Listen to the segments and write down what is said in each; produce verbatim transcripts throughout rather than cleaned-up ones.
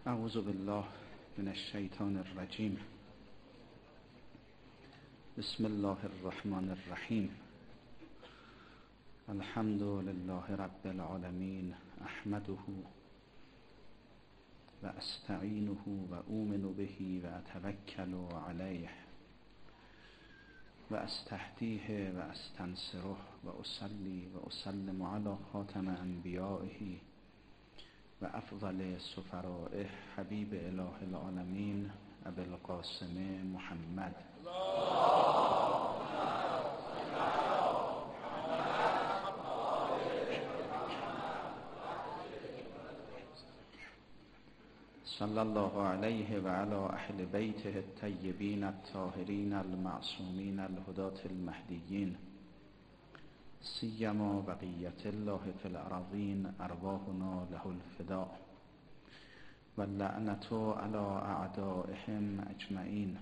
اعوذ بالله من الشیطان الرجیم. بسم الله الرحمن الرحیم. الحمد لله رب العالمین، احمده و استعینه و اؤمن به و اتوکل علیه و استهدیه و استنصره و اصلی و اسلم علی خاتم انبیائه و افضل سفرائه حبیب اله العالمین ابی القاسم محمد. صلی الله علیه و علی اهل بیته الطیبین الطاهرین المعصومین الهداة المهدیین، سیما بقیت الله فی الارضین، ارواحنا له الفداء و اللعنة علی اعدائهم اجمعین.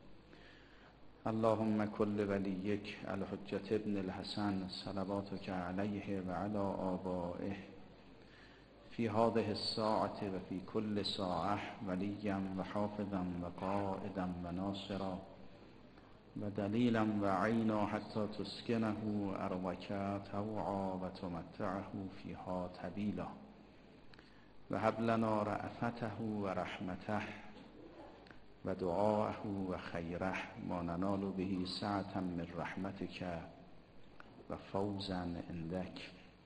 اللهم کل ولیک الحجة ابن الحسن صلواتک علیه و علی آبائه فی هذه الساعة و فی کل ساعة ولیا و حافظا و قائدا و ناصرا و دلیلا و عینا حتی تسکنه ارضک طوعا و تمتعه فیها طویلا و هب لنا رأفته و رحمته و دعاءه و خیره ما ننال به سعة من رحمتک و فوزا عندک.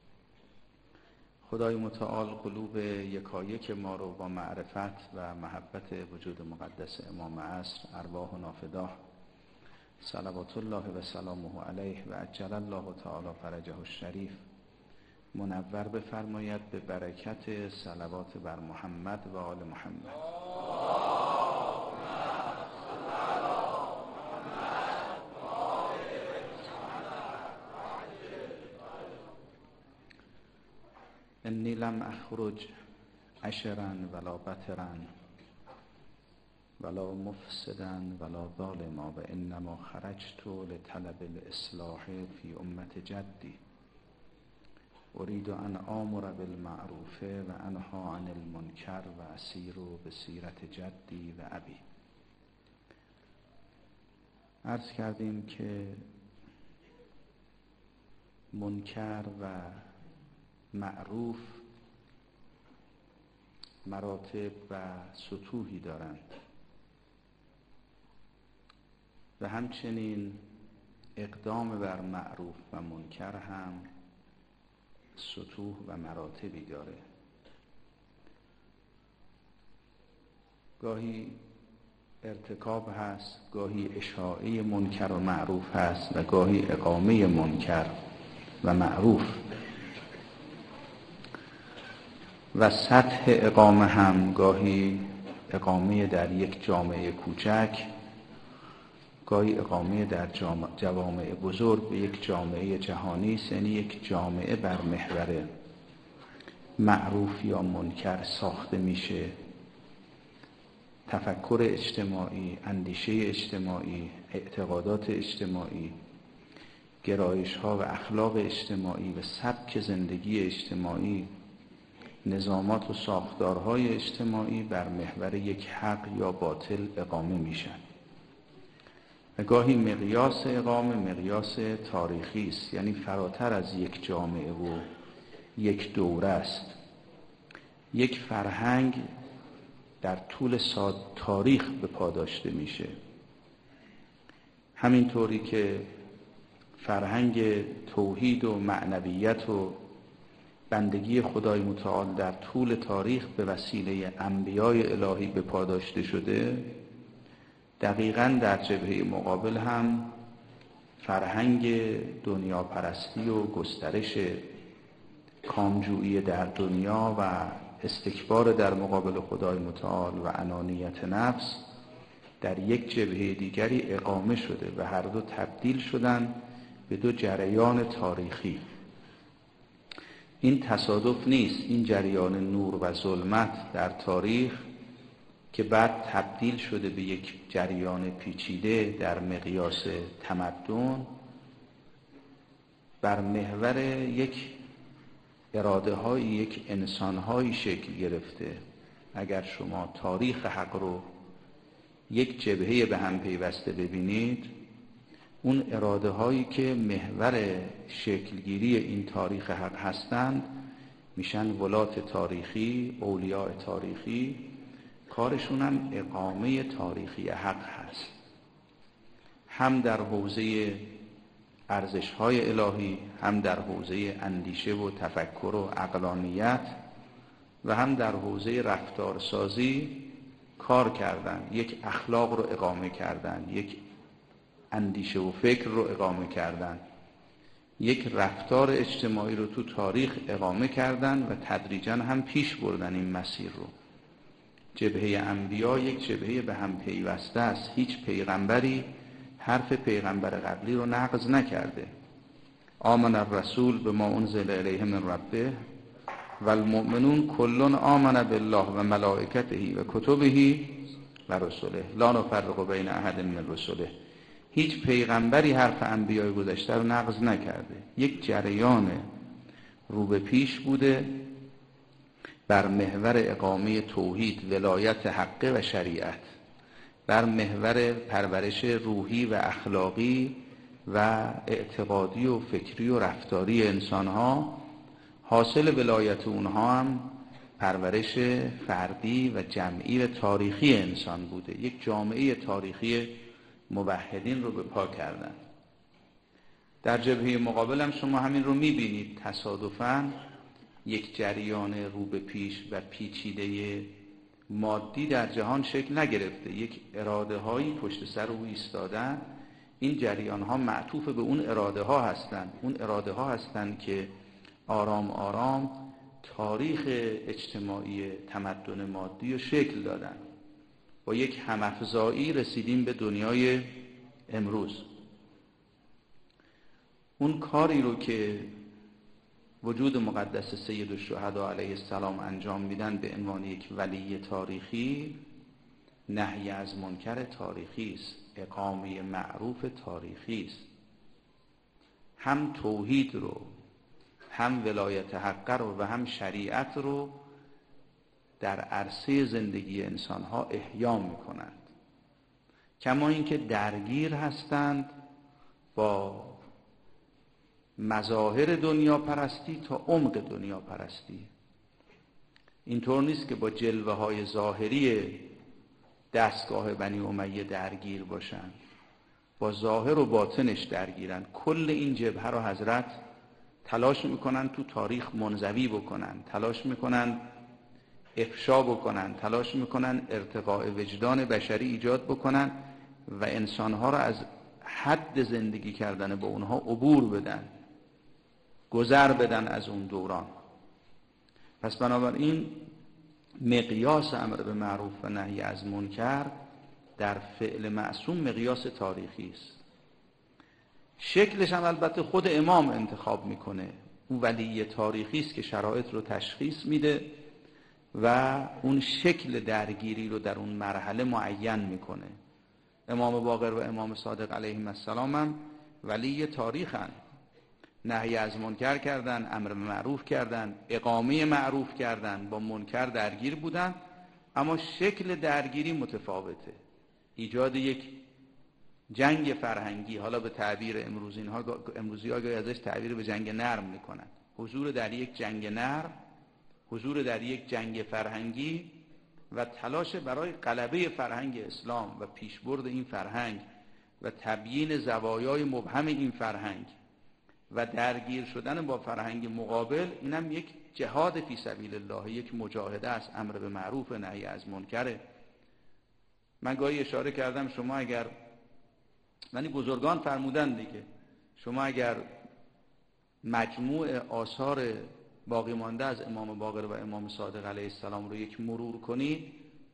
خدای متعال قلوب یکایک ما رو با معرفت و محبت وجود مقدس امام عصر ارواحنا فداه صلوات الله و سلامه علیه و عجل الله تعالی فرجه الشریف منور بفرماید به برکت صلوات بر محمد و آل محمد. انی لم اخرج عشرا ولا بطرا ولا مفسدا ولا ظالما و انما خرجت لطلب الاصلاح فی امت جدی اريد ان آمر بالمعروف و انها عن المنکر و اسیر بسیرت جدی و ابی. عرض کردیم که منکر و معروف مراتب و سطوحی دارند و همچنین اقدام بر معروف و منکر هم سطوح و مراتبی داره. گاهی ارتکاب هست، گاهی اشاعه منکر و معروف هست و گاهی اقامه منکر و معروف و سطح اقامه هم گاهی اقامه در یک جامعه کوچک، گاهی اقامه در جوامع بزرگ به یک جامعه جهانی است. یعنی یک جامعه بر محور معروف یا منکر ساخته میشه. تفکر اجتماعی، اندیشه اجتماعی، اعتقادات اجتماعی، گرایش ها و اخلاق اجتماعی و سبک زندگی اجتماعی، نظامات و ساختارهای اجتماعی بر محور یک حق یا باطل اقامه میشن و گاهی مقیاس اقامه مقیاس تاریخی است، یعنی فراتر از یک جامعه و یک دوره است. یک فرهنگ در طول تاریخ به پا داشته میشه، همینطوری که فرهنگ توحید و معنویت و بندگی خدای متعال در طول تاریخ به وسیله انبیای الهی به پا داشته شده، دقیقاً در جبهه مقابل هم فرهنگ دنیا پرستی و گسترش کامجویی در دنیا و استکبار در مقابل خدای متعال و انانیت نفس در یک جبهه دیگری اقامه شده و هر دو تبدیل شدن به دو جریان تاریخی. این تصادف نیست، این جریان نور و ظلمت در تاریخ که بعد تبدیل شده به یک جریان پیچیده در مقیاس تمدن بر محور یک اراده های یک انسان های شکل گرفته اگر شما تاریخ حق رو یک جبهه به هم پیوسته ببینید، اون اراده هایی که محور شکلگیری این تاریخ حق هستند میشن ولات تاریخی، اولیاء تاریخی. کارشون هم اقامه تاریخی حق هست، هم در حوزه ارزش های الهی، هم در حوزه اندیشه و تفکر و عقلانیت، و هم در حوزه رفتارسازی کار کردن. یک اخلاق رو اقامه کردن، یک اندیشه و فکر رو اقامه کردن، یک رفتار اجتماعی رو تو تاریخ اقامه کردن و تدریجاً هم پیش بردن این مسیر رو. جبهه انبیا یک جبهه به هم پیوسته است. هیچ پیغمبری حرف پیغمبر قبلی رو نقض نکرده. آمن الرسول بما انزل الیه من ربه و المؤمنون کلون آمن بالله و ملائکته و کتبه و رسله لا نفرق بین احد من رسله. هیچ پیغمبری حرف انبیای گذشته رو نقض نکرده. یک جریان رو به پیش بوده بر محور اقامه توحید، ولایت حقه و شریعت، بر محور پرورش روحی و اخلاقی و اعتقادی و فکری و رفتاری انسانها. حاصل ولایت اونها هم پرورش فردی و جمعی و تاریخی انسان بوده. یک جامعه تاریخی موحدین رو به پا کردن. در جبهه مقابل هم شما همین رو میبینید. تصادفاً یک جریان رو به پیش و پیچیده مادی در جهان شکل نگرفته. یک اراده هایی پشت سر او ایستادن. این جریان ها معطوف به اون اراده ها هستند. اون اراده ها هستند که آرام آرام تاریخ اجتماعی تمدن مادی رو شکل دادن. با یک همافزایی رسیدیم به دنیای امروز. اون کاری رو که وجود مقدس سید الشهدا علیه السلام انجام میدن به عنوان یک ولی تاریخی، نهی از منکر تاریخی است، اقامه معروف تاریخی است. هم توحید رو، هم ولایت حق رو و هم شریعت رو در عرصه زندگی انسانها احیا میکنند. کما اینکه درگیر هستند با مظاهر دنیا پرستی تا عمق دنیا پرستی. اینطور نیست که با جلوه های ظاهری دستگاه بنی امیه درگیر باشند، با ظاهر و باطنش درگیرن. کل این جبهه رو حضرت تلاش میکنن تو تاریخ منزوی بکنن، تلاش میکنن افشا بکنن، تلاش میکنن ارتقاء وجدان بشری ایجاد بکنن و انسانها رو از حد زندگی کردن با اونها عبور بدن، گذر بدن از اون دوران. پس بنابراین مقیاس امر به معروف و نهی از منکر در فعل معصوم مقیاس تاریخی است. شکلش هم البته خود امام انتخاب میکنه. اون ولی تاریخی است که شرایط رو تشخیص میده و اون شکل درگیری رو در اون مرحله معین میکنه. امام باقر و امام صادق علیهم السلام هم ولی تاریخن. نهی از منکر کردن، امر به معروف کردن، اقامه معروف کردن، با منکر درگیر بودن، اما شکل درگیری متفاوته. ایجاد یک جنگ فرهنگی، حالا به تعبیر امروزی ها امروزی ها ازش تعبیر به جنگ نرم میکنن. حضور در یک جنگ نرم، حضور در یک جنگ فرهنگی و تلاش برای غلبه فرهنگ اسلام و پیشبرد این فرهنگ و تبیین زوایای مبهم این فرهنگ و درگیر شدن با فرهنگ مقابل، اینم یک جهاد فی سبیل الله، یک مجاهده است. امر به معروف نهی از منکره. من گاهی اشاره کردم شما اگر، یعنی بزرگان فرمودن دیگه، شما اگر مجموع آثار باقی مانده از امام باقر و امام صادق علیه السلام رو یک مرور کنید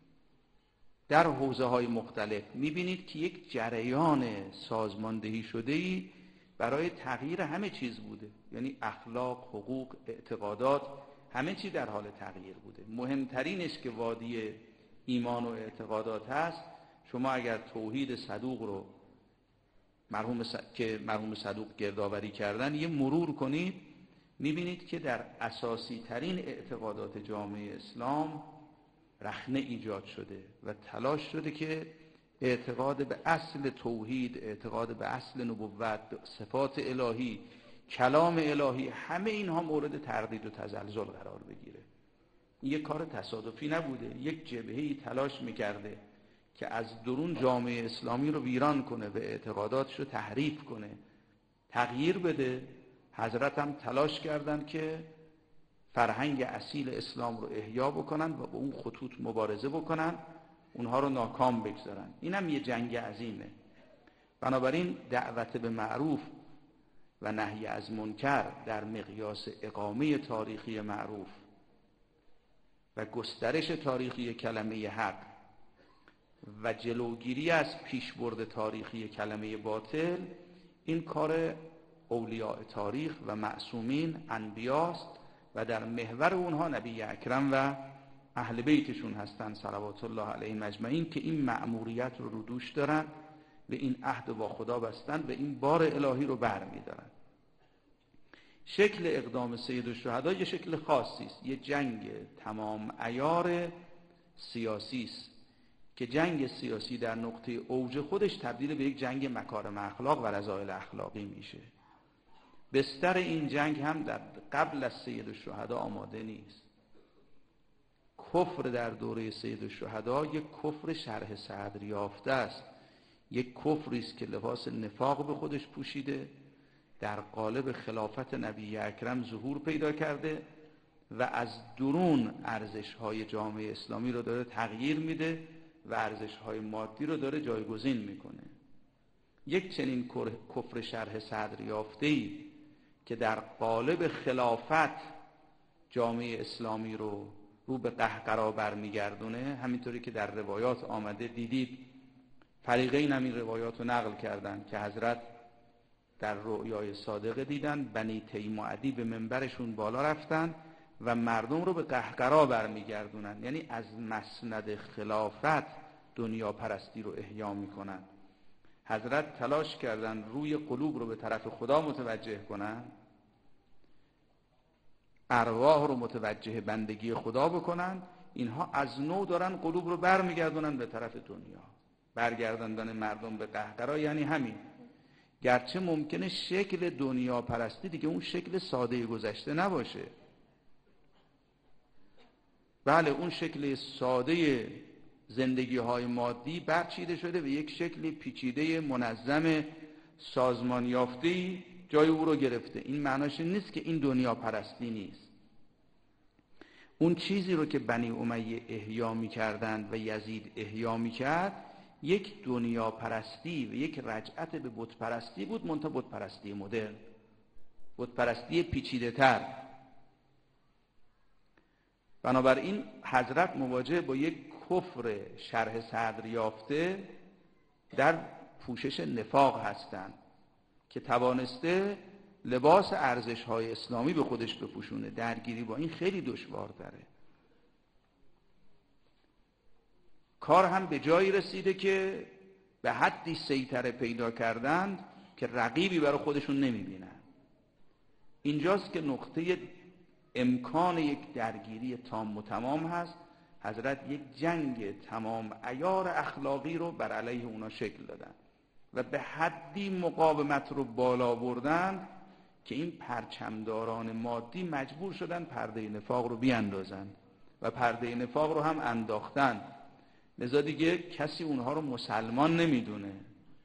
در حوزه های مختلف، میبینید که یک جریان سازماندهی شده‌ای برای تغییر همه چیز بوده. یعنی اخلاق، حقوق، اعتقادات، همه چی در حال تغییر بوده. مهمترینش که وادی ایمان و اعتقادات هست، شما اگر توحید صدوق رو مرحوم س... که مرحوم صدوق گردآوری کردن یه مرور کنید، میبینید که در اساسی ترین اعتقادات جامعه اسلام رخنه ایجاد شده و تلاش شده که اعتقاد به اصل توحید، اعتقاد به اصل نبوت، صفات الهی، کلام الهی، همه اینها مورد تردید و تزلزل قرار بگیره. این یک کار تصادفی نبوده، یک جبهه‌ای تلاش میکرده که از درون جامعه اسلامی رو ویران کنه و اعتقاداتش رو تحریف کنه، تغییر بده. حضرت هم تلاش کردن که فرهنگ اصیل اسلام رو احیا بکنن و با اون خطوط مبارزه بکنن، اونها رو ناکام بگذارن. این هم یه جنگ عظیمه. بنابراین دعوت به معروف و نهی از منکر در مقیاس اقامه تاریخی معروف و گسترش تاریخی کلمه حق و جلوگیری از پیشبرد تاریخی کلمه باطل، این کار اولیاء تاریخ و معصومین انبیاست و در محور اونها نبی اکرم و اهل بیتشون هستن صلوات الله علیهم اجمعین که این مأموریت رو رو دوش دارن و این عهد با خدا بستن و این بار الهی رو برمی‌دارن. شکل اقدام سید الشهدا یه شکل خاصی است، یه جنگ تمام عیار سیاسی است که جنگ سیاسی در نقطه اوج خودش تبدیل به یک جنگ مکارم اخلاق و رذایل اخلاقی میشه. بستر این جنگ هم در قبل از سید الشهدا آماده نیست. کفر در دوره سید الشهدا یک کفر شرح صدر یافته است، یک کفری است که لباس نفاق به خودش پوشیده، در قالب خلافت نبی اکرم ظهور پیدا کرده و از درون ارزش‌های جامعه اسلامی رو داره تغییر میده و ارزش‌های مادی رو داره جایگزین میکنه. یک چنین کفر شرح صدر یافته‌ای که در قالب خلافت جامعه اسلامی رو رو به قهقرا برمیگردونه، همینطوری که در روایات آمده دیدید. فریقین هم این روایات رو نقل کردن که حضرت در رؤیای صادقه دیدن بنی تیم و عدی به منبرشون بالا رفتن و مردم رو به قهقرا برمیگردونن، یعنی از مسند خلافت دنیا پرستی رو احیا میکنن. حضرت تلاش کردن روی قلوب رو به طرف خدا متوجه کنن، ارواح رو متوجه بندگی خدا بکنن. اینها از نو دارن قلوب رو برمیگردونن به طرف دنیا. برگرداندن مردم به قهقرا یعنی همین. گرچه ممکنه شکل دنیا پرستی دیگه اون شکل ساده گذشته نباشه، بله اون شکل ساده زندگی های مادی برچیده شده و یک شکل پیچیده منظم سازمان یافته‌ای جای او رو گرفته. این معناش نیست که این دنیا پرستی نیست. اون چیزی رو که بنی امیه احیا می کردند و یزید احیا می کرد یک دنیا پرستی و یک رجعت به بت پرستی بود، منتها بت پرستی مدرن، بت پرستی پیچیده تر. بنابراین حضرت مواجه با یک کفر شرح صدر یافته در پوشش نفاق هستند که توانسته لباس ارزش‌های اسلامی به خودش بپوشونه. درگیری با این خیلی دشوارتره. کار هم به جایی رسیده که به حدی سیطره پیدا کردند که رقیبی برای خودشون نمی‌بینن. اینجاست که نقطه امکان یک درگیری تام و تمام هست. حضرت یک جنگ تمام عیار اخلاقی رو بر علیه اونا شکل دادن و به حدی مقاومت رو بالا بردن که این پرچمداران مادی مجبور شدن پرده نفاق رو بیاندازن و پرده نفاق رو هم انداختن. لذا دیگه کسی اونها رو مسلمان نمیدونه.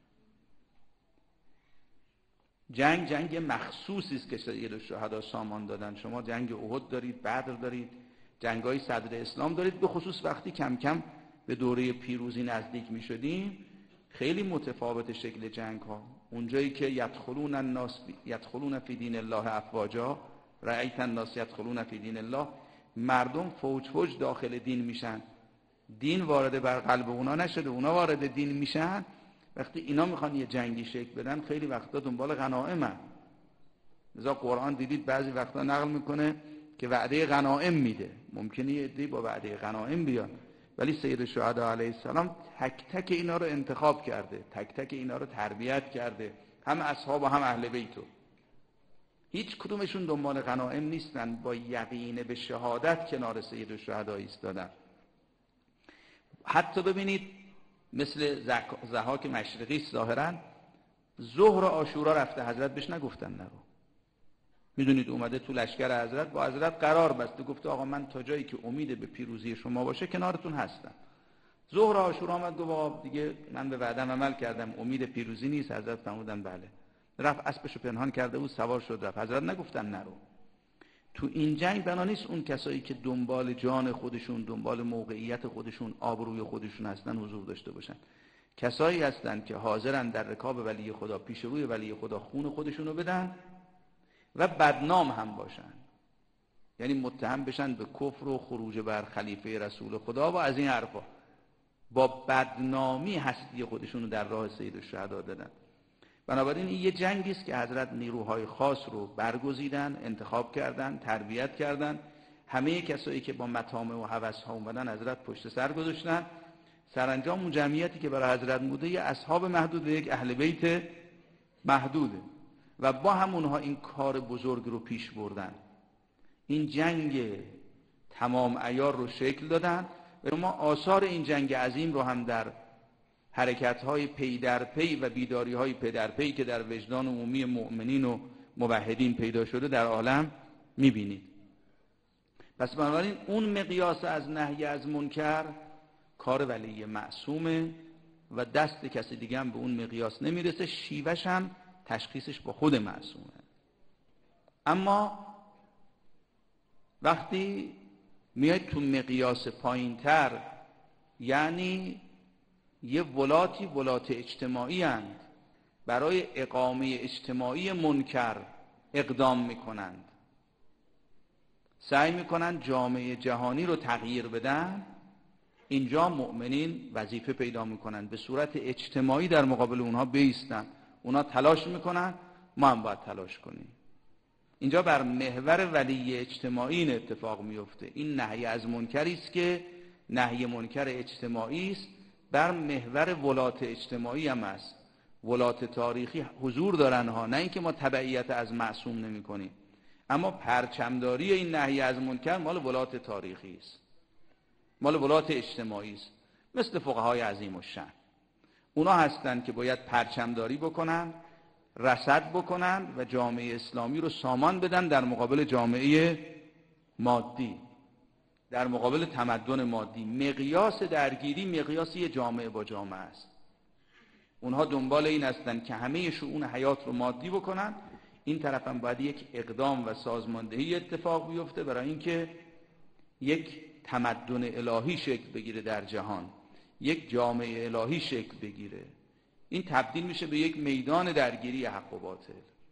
جنگ جنگ مخصوصی است که سید الشهدا سامان دادن. شما جنگ احد دارید، بدر دارید، جنگ‌های صدر اسلام دارید. به خصوص وقتی کم کم به دوره پیروزی نزدیک می‌شدیم خیلی متفاوت شکل جنگ ها. اونجایی که یدخلون الناس یدخلون فی دین الله افواجا، رأیت الناس یدخلون فی دین الله، مردم فوج فوج داخل دین میشن، دین وارد بر قلب اونا نشده، اونا وارد دین میشن. وقتی اینا میخوان یه جنگی شکل بدن خیلی وقتا دنبال غنائمن. لذا قرآن دیدید بعضی وقتا نقل میکنه که وعده غنائم میده. ممکنه یه عده‌ای با وعده غنائم بیان، ولی سید الشهدا علیه السلام تک تک اینا رو انتخاب کرده، تک تک اینا رو تربیت کرده، هم اصحاب و هم اهل بیتو. هیچ کدومشون دنبال غنائم نیستن، با یقین به شهادت کنار سید الشهدا ایستادن. حتی ببینید مثل ضحاک مشرقی ظاهرا ظهر عاشورا رفته، حضرت بهش نگفتن نرو. میدونید اومده تو لشکر حضرت، با حضرت قرار بسته، گفته آقا من تا جایی که امید به پیروزی شما باشه کنارتون هستم. ظهر عاشورا آمد گفت آقا دیگه من به وعدم عمل کردم، امید پیروزی نیست. حضرت فرمودن بله. رفت اسبشو پنهان کرده بود، سوار شد رفت. حضرت نگفتن نرو. تو این جنگ بنا نیست اون کسایی که دنبال جان خودشون، دنبال موقعیت خودشون، آبروی خودشون هستن حضور داشته باشن. کسایی هستن که حاضرن در رکاب ولی خدا، پیش روی ولی خدا خون خودشونو بدن و بدنام هم باشن، یعنی متهم بشن به کفر و خروج بر خلیفه رسول خدا و از این حرفا، با بدنامی هستی خودشونو در راه سید الشهدا دادن. بنابراین این یه جنگی است که حضرت نیروهای خاص رو برگزیدن، انتخاب کردن، تربیت کردن. همه کسایی که با مطامع و هوس‌ها اومدن حضرت پشت سر گذاشتن. سرانجام اون جمعیتی که برای حضرت بوده یه اصحاب محدود و یک اهل بیت محدوده و با همونها این کار بزرگ رو پیش بردن. این جنگ تمام عیار رو شکل دادن و ما آثار این جنگ عظیم رو هم در حرکت‌های پی در پی و بیداری‌های پی در پی که در وجدان عمومی مؤمنین و موحدین پیدا شده در عالم می‌بینید. پس بنابراین اون مقیاس از نهی از منکر کار ولی معصومه و دست کسی دیگه هم به اون مقیاس نمیرسه، شیوهش هم تشخیصش با خود معصومه. اما وقتی میاد تو مقیاس پایین‌تر، یعنی یه ولاتی ولات اجتماعی هستند، برای اقامه اجتماعی منکر اقدام میکنند، سعی میکنند جامعه جهانی رو تغییر بدن، اینجا مؤمنین وظیفه پیدا میکنند به صورت اجتماعی در مقابل اونها بایستن. اونها تلاش میکنن، ما هم باید تلاش کنیم. اینجا بر محور ولی اجتماعی این اتفاق میفته. این نهی از منکری است که نهی منکر اجتماعی است، بر محور ولات اجتماعی هم است. ولات تاریخی حضور دارن ها، نه اینکه ما تبعیت از معصوم نمی کنیم، اما پرچمداری این نهی از منکر مال ولات تاریخی است، مال ولات اجتماعی است. مثل فقهای عظیم الشأن، اونا هستن که باید پرچمداری بکنن، رصد بکنن و جامعه اسلامی رو سامان بدن در مقابل جامعه مادی، در مقابل تمدن مادی. مقیاس درگیری مقیاسی جامعه با جامعه است. اونها دنبال این هستن که همه شؤون حیات رو مادی بکنن، این طرف هم باید یک اقدام و سازماندهی اتفاق بیفته برای اینکه یک تمدن الهی شکل بگیره در جهان، یک جامعه الهی شکل بگیره. این تبدیل میشه به یک میدان درگیری حق و باطل.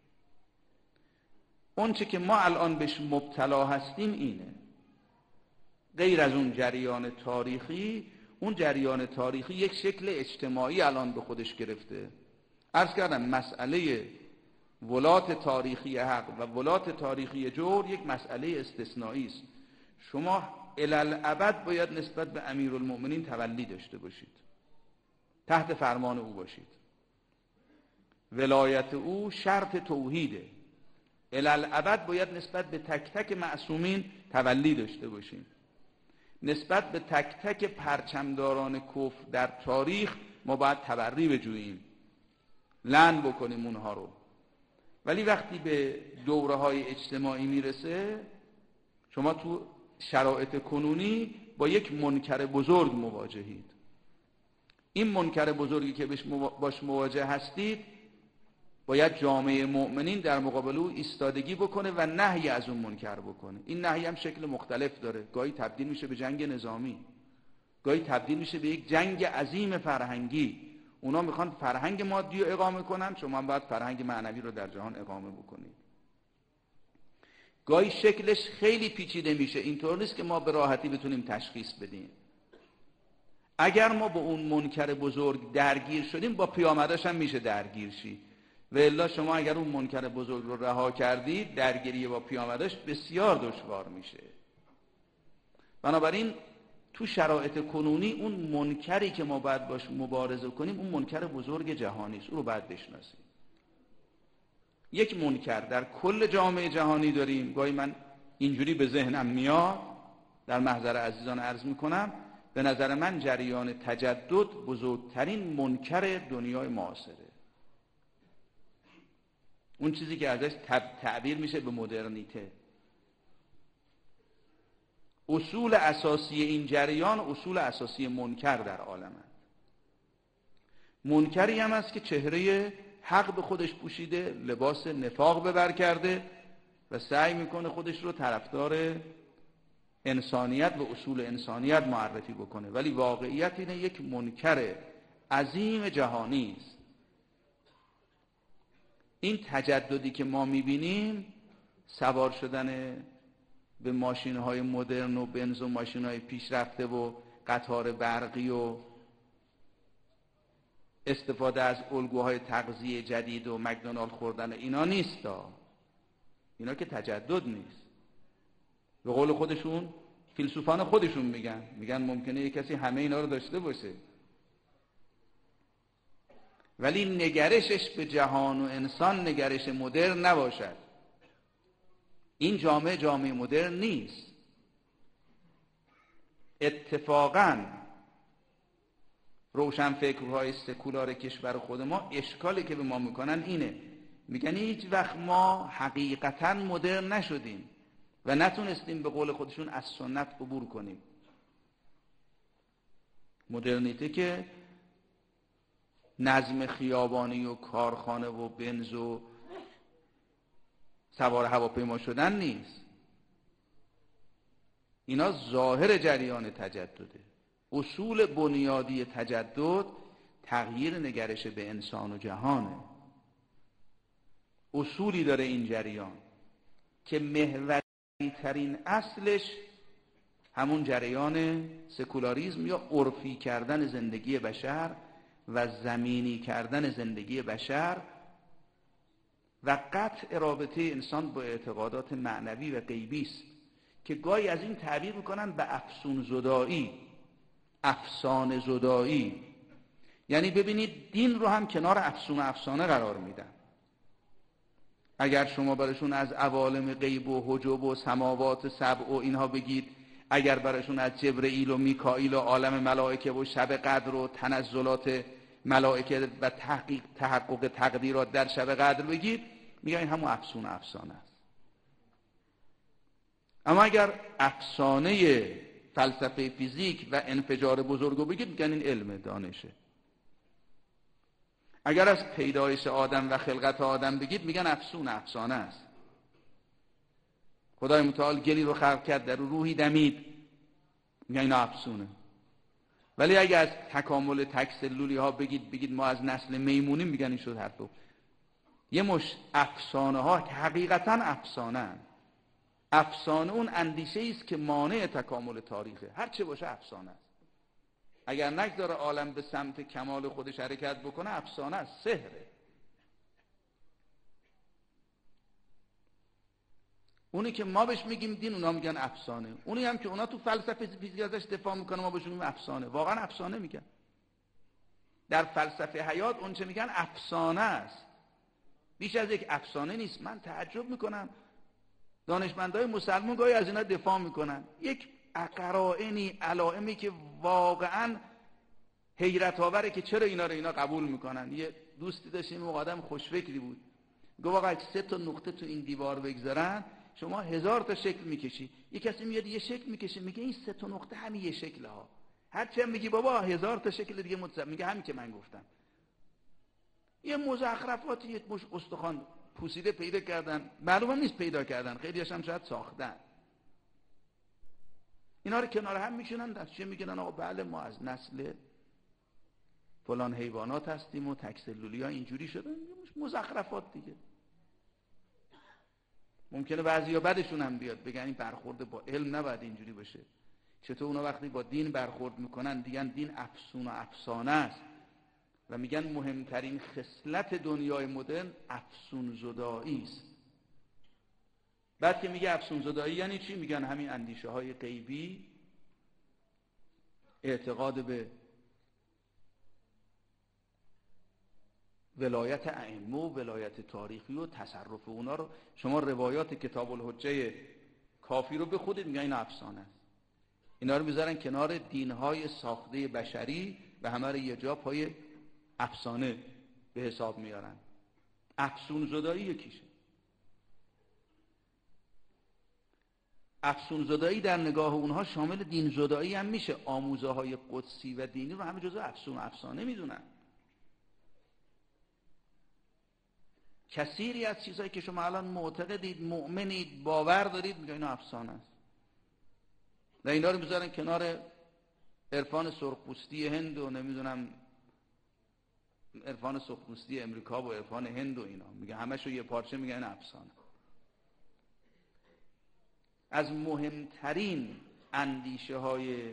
اون چه که ما الان بهش مبتلا هستیم اینه، غیر از اون جریان تاریخی. اون جریان تاریخی یک شکل اجتماعی الان به خودش گرفته. عرض کردم مسئله ولات تاریخی حق و ولات تاریخی جور یک مسئله استثنایی است. شما الالعبد باید نسبت به امیرالمؤمنین تولی داشته باشید، تحت فرمان او باشید. ولایت او شرط توحیده. الالعبد باید نسبت به تک تک معصومین تولی داشته باشیم. نسبت به تک تک پرچمداران کفر در تاریخ ما باید تبری بجوییم، لعن بکنیم اونها رو. ولی وقتی به دوره های اجتماعی میرسه، شما تو شرایط کنونی با یک منکر بزرگ مواجهید. این منکر بزرگی که باش مواجه هستید باید جامعه مؤمنین در مقابل او ایستادگی بکنه و نهی از اون منکر بکنه. این نهی هم شکل مختلف داره. گاهی تبدیل میشه به جنگ نظامی، گاهی تبدیل میشه به یک جنگ عظیم فرهنگی. اونا میخوان فرهنگ مادی رو اقامه کنن، شما هم باید فرهنگ معنوی رو در جهان اقامه بکنید. گاهی شکلش خیلی پیچیده میشه، اینطور نیست که ما به راحتی بتونیم تشخیص بدیم. اگر ما با اون منکر بزرگ درگیر شدیم، با پیامدش هم میشه درگیر شی. و الا شما اگر اون منکر بزرگ رو رها کردید، درگیری با پیامدش بسیار دشوار میشه. بنابراین تو شرایط کنونی اون منکری که ما باید باش مبارزه کنیم، اون منکر بزرگ جهانی است، او رو باید بشناسیم. یک منکر در کل جامعه جهانی داریم. گاهی من اینجوری به ذهنم میاد، در محضر عزیزان عرض میکنم، به نظر من جریان تجدد بزرگترین منکر دنیای معاصره. اون چیزی که ازش تعبیر میشه به مدرنیته. اصول اساسی این جریان اصول اساسی منکر در عالمند. منکری هم است که چهره حق به خودش پوشیده، لباس نفاق به بر کرده و سعی میکنه خودش رو طرفدار انسانیت و اصول انسانیت معرفی بکنه، ولی واقعیت اینه یک منکر عظیم جهانی است. این تجددی که ما میبینیم، سوار شدن به ماشین‌های مدرن و بنز و ماشین‌های پیشرفته و قطار برقی و استفاده از الگوهای تغذیه جدید و مکدونالد خوردن، اینا نیست. اینا که تجدد نیست. به قول خودشون، فیلسوفان خودشون میگن میگن ممکنه یک کسی همه اینا رو داشته باشه، ولی نگرشش به جهان و انسان نگرش مدرن نباشد. این جامعه جامعه مدرن نیست. اتفاقاً روشنفکرهای سکولار کشور خود ما اشکالی که به ما میکنن اینه، میگن هیچ وقت ما حقیقتاً مدرن نشدیم و نتونستیم به قول خودشون از سنت عبور کنیم. مدرنیته که نظم خیابانی و کارخانه و بنز و سوار هواپیما شدن نیست. اینا ظاهر جریان تجدده. اصول بنیادی تجدد تغییر نگرش به انسان و جهانه. اصولی داره این جریان که محوری ترین اصلش همون جریان سکولاریسم یا عرفی کردن زندگی بشر و زمینی کردن زندگی بشر و قطع رابطه انسان با اعتقادات معنوی و غیبی است که گاهی از این تعبیر میکنن به افسون زدایی، افسانه زدایی. یعنی ببینید دین رو هم کنار افسون و افسانه قرار میدن. اگر شما براشون از عوالم غیب و حجب و سماوات سبع و اینها بگید، اگر براشون از جبرئیل و میکائیل و عالم ملائکه و شب قدر و تنزلات ملائکه و تحقیق تحقق تقدیرات در شب قدر بگید، میگن این همون افسون افسانه است. اما اگر افسانه فلسفه فیزیک و انفجار بزرگو بگید، میگن این علم دانشه. اگر از پیدایش آدم و خلقت آدم بگید، میگن افسون افسانه است. خدای متعال گلی رو خلق کرد، در روحی دمید، میگن این افسونه. ولی اگر از تکامل تک سلولی ها بگید بگید ما از نسل میمونیم، میگن این شد حرفو. یه مش افسانه ها که حقیقتا افسانه هست. افسانه اون اندیشه است که مانع تکامل تاریخه. هر چه باشه افسانه است. اگر نگذاره عالم به سمت کمال خودش حرکت بکنه، افسانه است، سحره. اونی که ما بهش میگیم دین، اونا میگن افسانه. اونی هم که اونا تو فلسفه فیزیک ازش دفاع میکنه، ما بهش میگیم افسانه. واقعا افسانه میگن. در فلسفه حیات اون چه میگن افسانه است. بیش از یک افسانه نیست. من تعجب میکنم دانشمندای مسلمان گاهی از اینا دفاع میکنن. یک قرائنی علائمی که واقعا حیرت آوره که چرا اینا رو اینا قبول میکنن. یه دوستی داشتیم، اون آدم خوشفکری بود، گفت آقا سه تا نقطه تو این دیوار بگذارن شما هزار تا شکل میکشی. یه کسی میاد یه شکل میکشه، میگه این سه تا نقطه همین یه شکله ها. هرچی هم میگی بابا هزار تا شکل دیگه متصور، میگه همین که من گفتم. یه مزخرفاتی، یک مش استخوان پوسیده پیدا کردن، معلومه نیست پیدا کردن، خیلی هاشم شاید ساختن. اینا رو کنار هم میشونن، دستچه میگن آقا بله ما از نسل فلان حیوانات هستیم و تکسلولی ها اینجوری شدن. مزخرفات دیگه. ممکنه بعضیا بعدشون هم بیاد بگن این برخورد با علم نباید اینجوری باشه. چطور اونا وقتی با دین برخورد میکنن دیگن دین افسون و افسانه است و میگن مهمترین خصلت دنیای مدرن افسون زدایی است. بعد که میگه افسون زدایی یعنی چی؟ میگن همین اندیشه های غیبی، اعتقاد به ولایت ائمه و ولایت تاریخی و تصرف اونا رو، شما روایات کتاب الحجه کافی رو بخونید، میگن این افسانه است. اینا رو میذارن کنار دینهای ساخته بشری و همه رو یه جا پای افسانه به حساب میارن. افسون زدایی یکیشه. افسون زدایی در نگاه اونها شامل دین زدایی هم میشه. آموزه های قدسی و دینی رو همه جزو افسون و افسانه میدونن. کثیری از چیزهایی که شما الان معتقدید، مؤمنید، باور دارید، میگن اینا افسانه است. و اینا رو میذارن کنار عرفان سرخپوستی هند و نمیدونم عرفان سرخپوستی امریکا و عرفان هند و اینا، میگن همشو یه پارچه، میگن افسانه. از مهمترین اندیشه های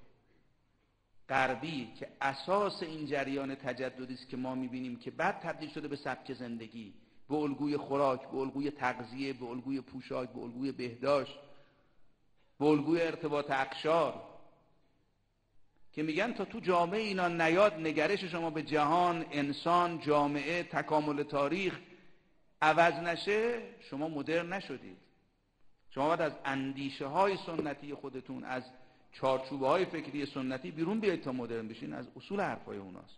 غربی که اساس این جریان تجددی است که ما میبینیم که بعد تبدیل شده به سبک زندگی، به الگوی خوراک، به الگوی تغذیه، به الگوی پوشاک، به الگوی بهداشت، به الگوی ارتباط اقشار، که میگن تا تو جامعه اینا نیاد، نگرش شما به جهان، انسان، جامعه، تکامل تاریخ عوض نشه، شما مدرن نشدید. شما باید از اندیشه های سنتی خودتون، از چارچوبه های فکری سنتی بیرون بیایید تا مدرن بشین. از اصول حرفای اوناست.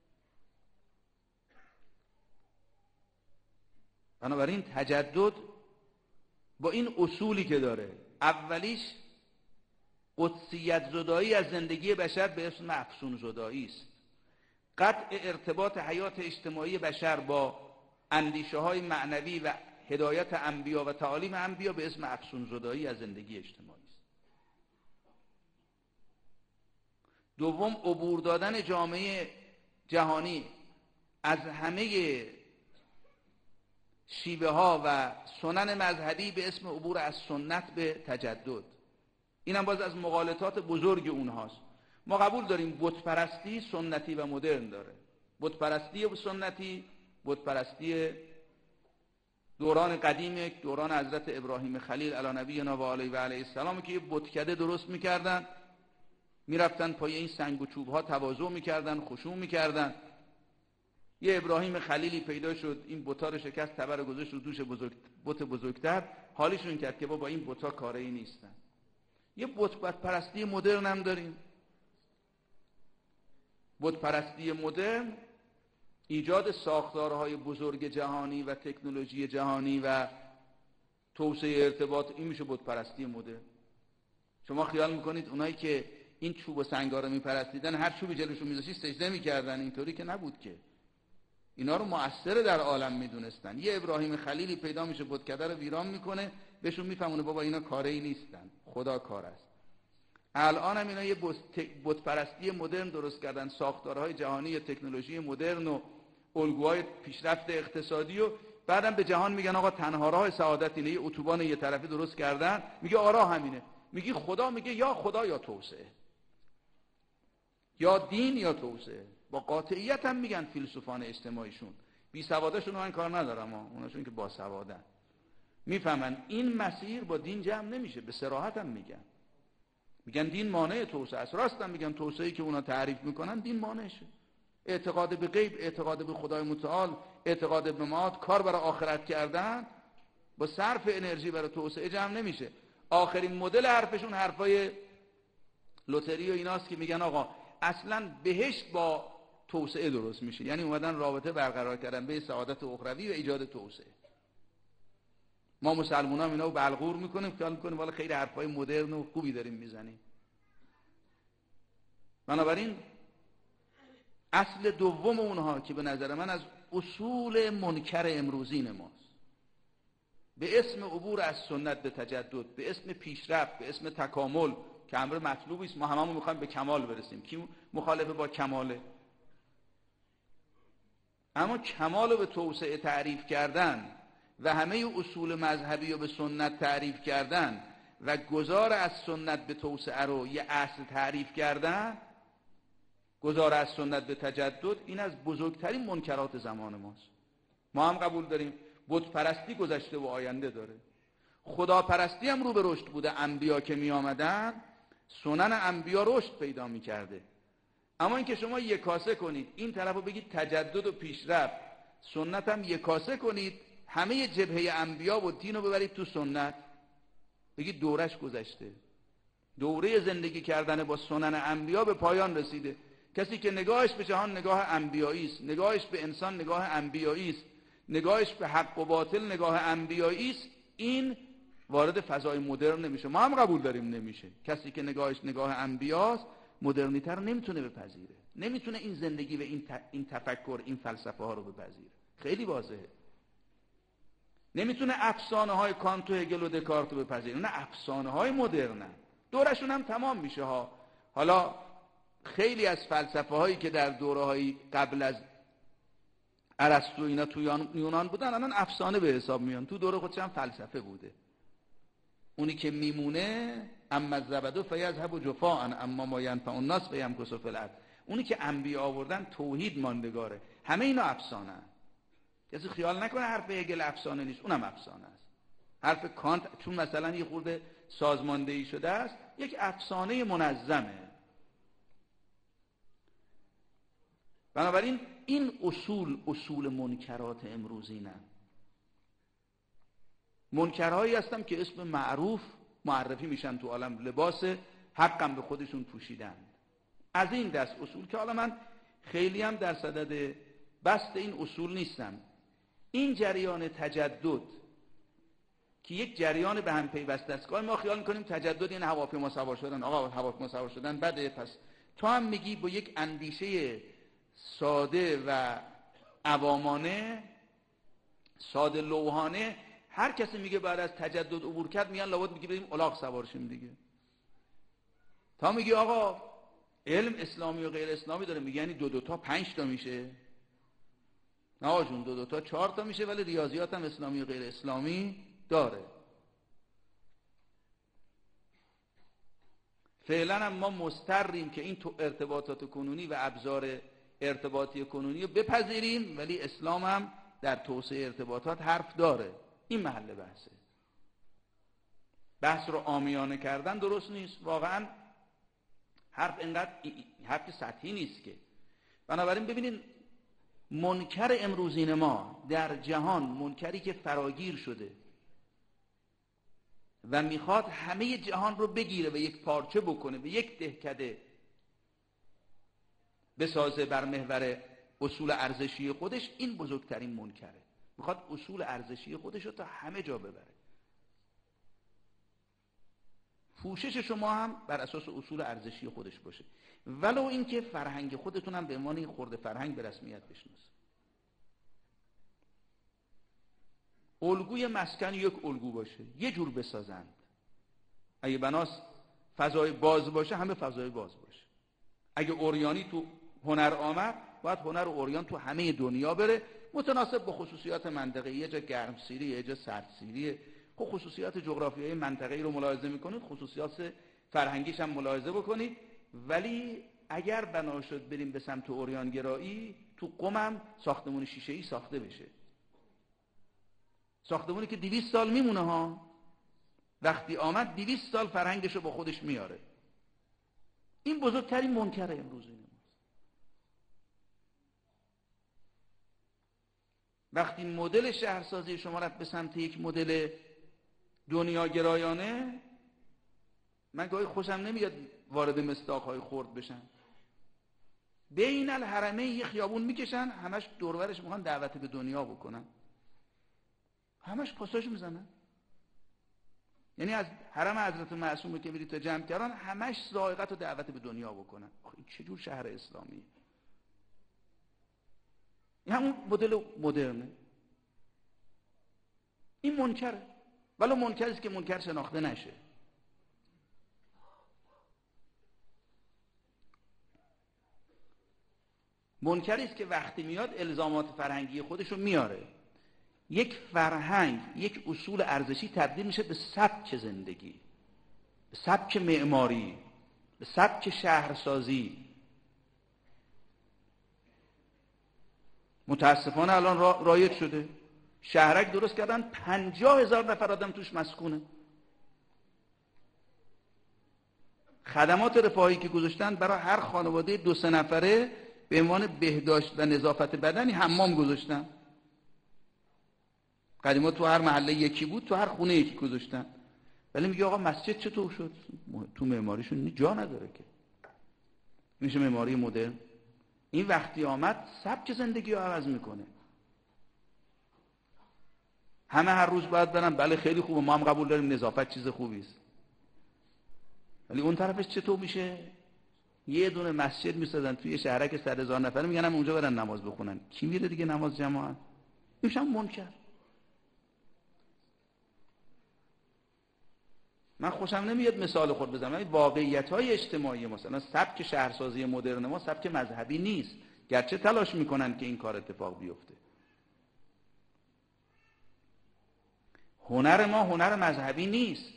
بنابراین تجدد با این اصولی که داره، اولیش قدسیت زدایی از زندگی بشر به اسم افسون زدایی است. قطع ارتباط حیات اجتماعی بشر با اندیشه های معنوی و هدایت انبیا و تعالیم انبیا به اسم افسون زدایی از زندگی اجتماعی است. دوم، عبور دادن جامعه جهانی از همه شیوه ها و سنن مذهبی به اسم عبور از سنت به تجدد. اینم باز از مغالطات بزرگ اونهاست. ما قبول داریم بت پرستی سنتی و مدرن داره. بت پرستی سنتی، بت پرستی دوران قدیم، دوران حضرت ابراهیم خلیل علی نبینا و علیه و علیه السلام، که یه بتکده درست میکردن، میرفتن پای این سنگ و چوب ها تواضع میکردن، خشوع میکردن. یه ابراهیم خلیلی پیدا شد، این بتا رو شکست، تبر گذاشت رو دوش بزرگ بت بزرگتر، حالیشون کرد که بابا این بتا کاری نیستن. یه بت پرستی مدرن هم داریم. بت پرستی مدرن ایجاد ساختارهای بزرگ جهانی و تکنولوژی جهانی و توسعه ارتباط، این میشه بت پرستی مدرن. شما خیال میکنید اونایی که این چوب و سنگا رو میپرستیدن هر چوبی جلوشون میذاشی سجده میکردن؟ اینطوری که نبود که. اینا رو مؤثر در عالم میدونستن. یه ابراهیم خلیلی پیدا میشه بتکده رو ویران میکنه، بهشون میفهمونه بابا اینا کاری نیستن، خدا کار است. الان هم اینا یه بت پرستی مدرن درست کردن، ساختارهای جهانی، تکنولوژی مدرن و الگوهای پیشرفت اقتصادی، و بعدم به جهان میگن آقا تنها راه سعادت اینه. یه اتوبان یه طرفی درست کردن، میگه آرا همینه. میگی خدا، میگه یا خدا یا توسعه، یا دین یا توسعه. با قاطعیت هم میگن فیلسوفان اجتماعیشون. بی سواداشون من کار ندارم، اوناشون که با سوادن میفهمن این مسیر با دین جمع نمیشه. به صراحت هم میگن، میگن دین مانع توسعه است. راستم میگن توسعه‌ای که اونا تعریف میکنن دین مانعشه. اعتقاد به غیب، اعتقاد به خدای متعال، اعتقاد به معاد، کار برای آخرت کردن با صرف انرژی برای توسعه جمع نمیشه. آخرین مدل حرفشون حرفای لوتری و ایناست که میگن آقا اصلا بهشت با توسعه درست میشه. یعنی اومدن رابطه برقرار کردن به سعادت اخروی و ایجاد توسعه. ما مسلمان‌ها اینا رو بلغور میکنیم، خیال میکنیم والا خیلی حرفای مدرن و خوبی داریم میزنیم. بنابراین اصل دوم اونها که به نظر من از اصول منکر امروزین ماست، به اسم عبور از سنت به تجدد، به اسم پیشرفت، به اسم تکامل که امر مطلوبی است، ما هممون میخوایم به کمال برسیم. کی مخالف با کماله؟ اما کمال رو به توسعه تعریف کردن و همه اصول مذهبی رو به سنت تعریف کردن و گذار از سنت به توسعه رو یه اصل تعریف کردن، گذار از سنت به تجدد، این از بزرگترین منکرات زمان ماست. ما هم قبول داریم بت پرستی گذشته و آینده داره. خدا پرستی هم رو به رشد بوده. انبیا که می آمدن سنن انبیا رشد پیدا می کرده. اما اینکه شما یک کاسه کنید، این طرف رو بگید تجدد و پیشرفت، سنت هم یک کاسه کنید، همه جبهه انبیا و دین رو ببرید تو سنت، بگید دورش گذشته. دوره زندگی کردن با سنن انبیا به پایان رسیده. کسی که نگاهش به جهان نگاه انبیایی است، نگاهش به انسان نگاه انبیایی است، نگاهش به حق و باطل نگاه انبیایی است، این وارد فضای مدرن نمیشه. ما هم قبول داریم نمیشه. کسی که نگاهش نگاه انبیاست مدرنیتر نمیتونه بپذیره، نمیتونه این زندگی و این این تفکر، این فلسفه ها رو بپذیره. خیلی واضحه. نمیتونه افسانه های کانت و هگل و دکارت رو بپذیره. نه، افسانه های مدرنن. دورشون هم تمام میشه ها. حالا خیلی از فلسفه هایی که در دوره های قبل از ارسطو اینا تو یونان بودن الان افسانه به حساب میان. تو دوره خودش هم فلسفه بوده. اونی که میمونه اما الزبد فیذهب جفاء اما ما ینفع الناس فیمکث فی الارض. اونی که انبیا آوردن توحید ماندگاره. همه اینا افسانه هست. کسی خیال نکنه حرف هگل افسانه نیست، اونم افسانه است. حرف کانت چون مثلا یه خورده سازماندهی شده است، یک افسانه منظمه. بنابراین این اصول اصول منکرات امروزی نه. منکرهایی هستن که اسم معروف معرفی میشن تو عالم، لباس حقم به خودشون پوشیدن. از این دست اصول که حالا من خیلی هم در صدد بست این اصول نیستم. این جریان تجدد که یک جریان به هم پیوسته است. ما خیال میکنیم تجدد یعنی هواپیما سوار شدن. آقا هواپیما سوار شدن بده، پس تو هم میگی با یک اندیشه ساده و عوامانه، ساده لوحانه، هر کسی میگه بعد از تجدد عبور کرد میان لابد میگه بریم الاغ سوار شیم دیگه. تا میگی آقا علم اسلامی و غیر اسلامی داره، میگه یعنی دو دو تا پنج تا میشه. نه آقا جون، دو دو تا چهار تا میشه، ولی ریاضیات هم اسلامی و غیر اسلامی داره. فعلا هم ما مضطریم که این تو ارتباطات کنونی و ابزار ارتباطی کنونی رو بپذیریم، ولی اسلام هم در توسعه ارتباطات حرف داره. این محل بحثه. بحث رو عامیانه کردن درست نیست. واقعا حرف اینقدر حرف سطحی نیست که. بنابراین ببینید منکر امروزین ما در جهان، منکری که فراگیر شده و میخواد همه جهان رو بگیره و یک پارچه بکنه، به یک دهکده بسازه بر محور اصول ارزشی خودش، این بزرگترین منکره. میخواد اصول ارزشی خودش رو تا همه جا ببره. پوشش شما هم بر اساس اصول ارزشی خودش باشه، ولو اینکه فرهنگ خودتون هم به عنوان این خرده فرهنگ به رسمیت بشناسه. الگوی مسکن یک الگو باشه، یه جور بسازند. اگه بناس فضای باز باشه، همه فضای باز باشه. اگه اوریانی تو هنر آمد، باید هنر و اوریان تو همه دنیا بره، متناسب با خصوصیات منطقه. یه جا گرم سیری، یه جا سرد سیریه. خب خصوصیات جغرافیایی منطقه‌ای رو ملاحظه میکنید، خصوصیات فرهنگیش هم ملاحظه بکنید. ولی اگر بنا شد بریم به سمت اوریان گرایی، تو قم هم ساختمون شیشه‌ای ساخته بشه. ساختمونی که دویست سال میمونه ها، وقتی آمد دویست سال فرهنگش رو با خودش میاره. این بزرگترین منکر امروزی ماست. وقتی مدل شهرسازی شما رفت به سمت یک مدل دنیاگرایانه، من گاهی خوشم نمیاد وارد مصداق‌های خرد بشن. بین الحرمین یه خیابون میکشن، همش دورورش میخوان دعوت به دنیا بکنن، همش پاساژ میزنن. یعنی از حرم حضرت معصومه که برید تا جمع کردن، همش ذائقت و دعوت به دنیا بکنن. این چه جور شهر اسلامیه؟ این همون مدل مدرنه. این منکره، ولی منکر است که منکر شناخته نشه. منکری است که وقتی میاد الزامات فرهنگی خودش رو میاره. یک فرهنگ، یک اصول ارزشی تبدیل میشه به سبک زندگی، به سبک معماری، به سبک شهرسازی. متاسفانه الان را رایج شده. شهرک درست کردن، پنجاه هزار نفر آدم توش مسکونه. خدمات رفاهی که گذاشتن برای هر خانواده دو سه نفره به عنوان بهداشت و نظافت بدنی حمام گذاشتن. قدیما تو هر محله یکی بود، تو هر خونه یکی گذاشتن. ولی میگه آقا مسجد چطور شد؟ تو معماریشون جا نداره که. میشه معماری مدرن. این وقتی آمد سبک زندگی رو عوض میکنه. همه هر روز باید برن، بله خیلی خوبه، ما هم قبول داریم نظافت چیز خوبی است، ولی اون طرفش چطور میشه؟ یه دونه مسجد میسازن توی شهرک صد هزار نفره، میگن هم اونجا برن نماز بخونن. کی میره دیگه نماز جماعت؟ میشن منکر. من خوشم نمیاد مثال خود بزنم، ولی واقعیت‌های اجتماعی مثلا سبک شهرسازی مدرن ما سبک مذهبی نیست، گرچه تلاش میکنن که این کار اتفاق بیفته. هنر ما هنر مذهبی نیست،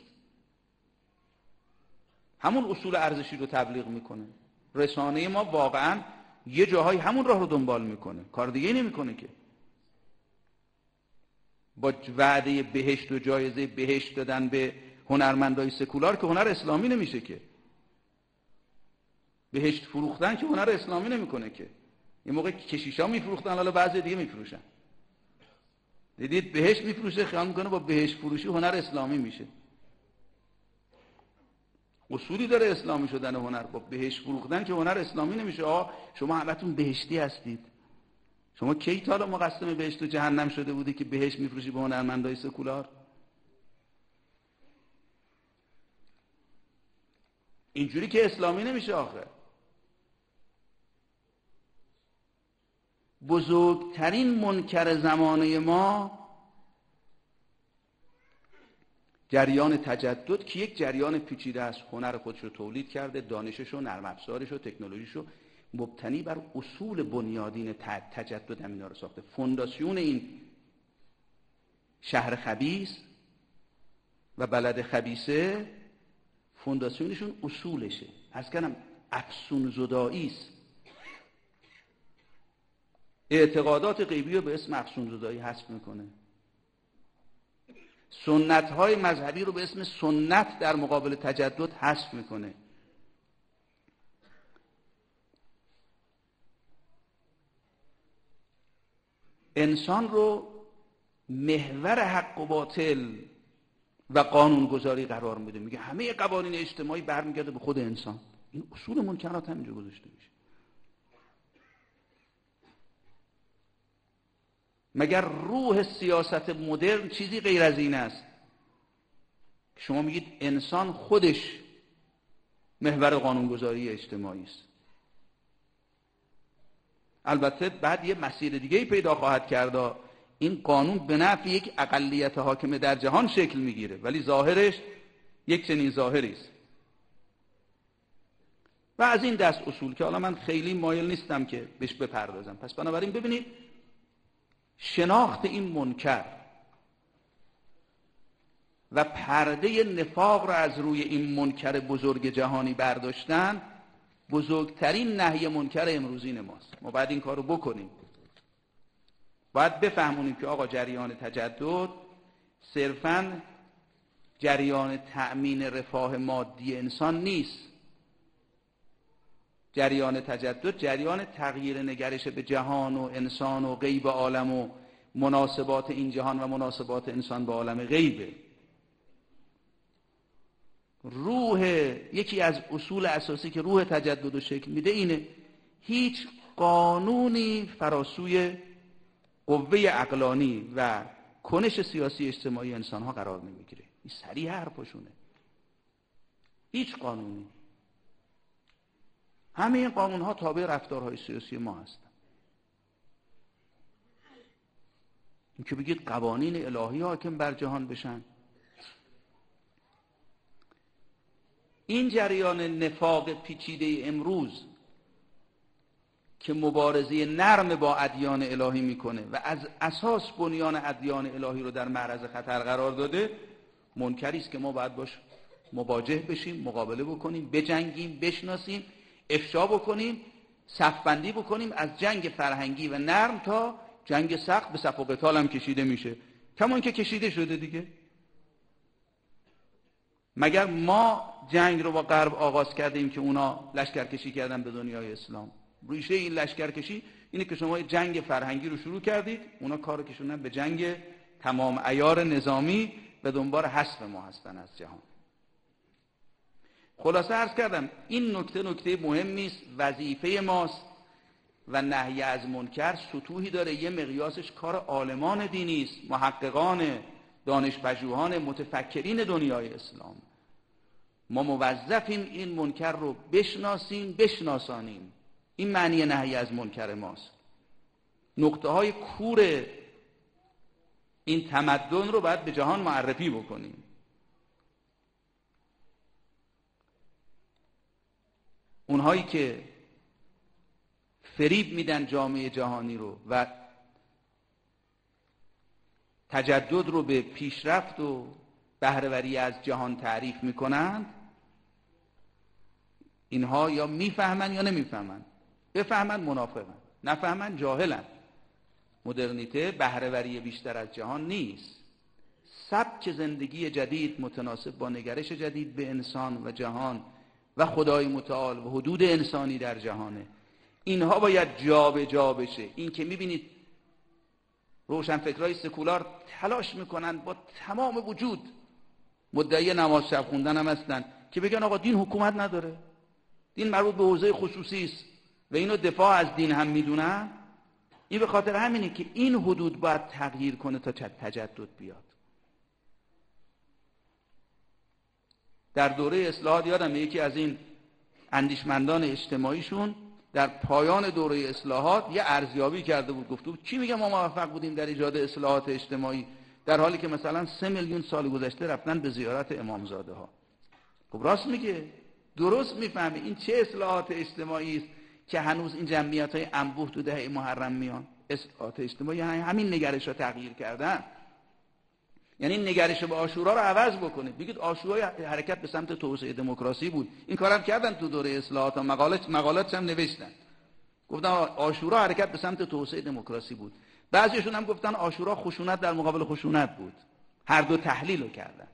همون اصول ارزشی رو تبلیغ میکنه. رسانه ما واقعا یه جاهای همون راه رو دنبال میکنه، کار دیگه نمیکنه که. با وعده بهشت و جایزه بهشت دادن به هنرمندای سکولار که هنر اسلامی نمیشه که. بهشت فروختن که هنر اسلامی نمیکنه که. یه موقع کشیشا میفروختن، حالا بعضی دیگه میفروشن. دیدید بهشت میفروشه، خیال میکنه با بهشت فروشی هنر اسلامی میشه. اصولی داره اسلامی شدن هنر، با بهشت فروختن که هنر اسلامی نمیشه. آقا شما همتون بهشتی هستید، شما کی تا حالا مقسم بهشت و جهنم شده بودی که بهشت میفروشی به هنرمندای سکولار؟ اینجوری که اسلامی نمیشه. آخه بزرگترین منکر زمانه ما جریان تجدد که یک جریان پیچیده است، هنر خودش رو تولید کرده، دانشش رو، نرم افزارش رو، تکنولوژیش رو مبتنی بر اصول بنیادین تجدد همینا رو ساخته. فونداسیون این شهر خبیث و بلد خبیثه، فونداسیونشون اصولشه. از کنم افسون زدایی است. اعتقادات غیبی رو به اسم افسون زدایی حذف میکنه. سنت های مذهبی رو به اسم سنت در مقابل تجدد حذف میکنه. انسان رو محور حق و باطل و قانونگذاری قرار میده. میگه همه قوانین اجتماعی برمیگرده به خود انسان. این اصول منکرات همینجا گذاشته میشه. مگر روح سیاست مدرن چیزی غیر از این است که شما میگید انسان خودش محور قانونگذاری اجتماعی است؟ البته بعد یه مسیر دیگه‌ای پیدا خواهد کرد. این قانون به نفع یک اقلیت حاکم در جهان شکل میگیره، ولی ظاهرش یک چنین ظاهری است. و از این دست اصول که حالا من خیلی مایل نیستم که بهش بپردازم. پس بنابراین ببینید شناخت این منکر و پرده نفاق را از روی این منکر بزرگ جهانی برداشتن بزرگترین نهی منکر امروزین ماست. ما باید این کار رو بکنیم. باید بفهمونیم که آقا جریان تجدد صرفاً جریان تأمین رفاه مادی انسان نیست. جریان تجدد جریان تغییر نگرش به جهان و انسان و غیب عالم و مناسبات این جهان و مناسبات انسان با عالم غیبه. روح، یکی از اصول اساسی که روح تجدد رو شکل میده اینه: هیچ قانونی فراسوی قوه عقلانی و کنش سیاسی اجتماعی انسان ها قرار نمیگیره. این صریح حرفشونه. هیچ قانونی. همه این قانون ها تابع رفتارهای سیاسی ما هستن. این که بگید قوانین الهی حاکم بر جهان بشن، این جریان نفاق پیچیده امروز که مبارزه نرم با ادیان الهی میکنه و از اساس بنیان ادیان الهی رو در معرض خطر قرار داده، منکری است که ما باید باش مواجه بشیم، مقابله بکنیم، بجنگیم، بشناسیم، افشا بکنیم، صفبندی بکنیم. از جنگ فرهنگی و نرم تا جنگ سخت به صف و قتال هم کشیده میشه، کما اینکه کشیده شده دیگه. مگر ما جنگ رو با غرب آغاز کردیم که اونا لشکرکشی کردن به دنیای اسلام؟ ریشه این لشکرکشی اینه که شما جنگ فرهنگی رو شروع کردید، اونا کارو کشوندن به جنگ تمام عیار نظامی به دنبال حذف ما هستن از جهان. خلاصه عرض کردم این نکته نکته مهمی است، وظیفه ماست و نهی از منکر سطوحی داره. یه مقیاسش کار عالمان دینی است، محققان، دانشپژوهان، متفکرین دنیای اسلام. ما موظفیم این منکر رو بشناسیم، بشناسانیم. این معنی نهی از منکر ماست. نقطه های کور این تمدن رو باید به جهان معرفی بکنیم. اونهایی که فریب میدن جامعه جهانی رو و تجدد رو به پیشرفت و بهره‌وری از جهان تعریف میکنند، اینها یا میفهمن یا نمیفهمن. بفهمن منافقن، نفهمن جاهلن. مدرنیته بهره‌وری بیشتر از جهان نیست. سبک زندگی جدید متناسب با نگرش جدید به انسان و جهان و خدای متعال و حدود انسانی در جهانه. اینها باید جا به جا بشه. این که میبینید روشنفکرای سکولار تلاش میکنن با تمام وجود، مدعی نماز شب خوندن هم هستن، که بگن آقا دین حکومت نداره، دین مربوط به حوزه خصوصی است و اینو دفاع از دین هم میدونن. این به خاطر همینه که این حدود باید تغییر کنه تا تجدد بیاد. در دوره اصلاحات یادم یکی از این اندیشمندان اجتماعیشون در پایان دوره اصلاحات یه ارزیابی کرده بود، گفته بود چی میگه ما موفق بودیم در ایجاد اصلاحات اجتماعی، در حالی که مثلا سه میلیون سال گذشته رفتن به زیارت امامزاده ها. خب راست میگه، درست میفهمه. این چه اصلاحات اجتماعی است که هنوز این جمعیت های انبوه تو دهه محرم میان؟ اصلاحات اجتماعی همین نگرش رو تغییر کردن. یعنی نگرش به عاشورا رو عوض بکنه. بگید عاشورا حرکت به سمت توسعه دموکراسی بود. این کارم کردن تو دوره اصلاحات، مقالات مقالاتش هم نوشتن. گفتن عاشورا حرکت به سمت توسعه دموکراسی بود. بعضیشون هم گفتن عاشورا خشونت در مقابل خشونت بود. هر دو تحلیل رو کردن.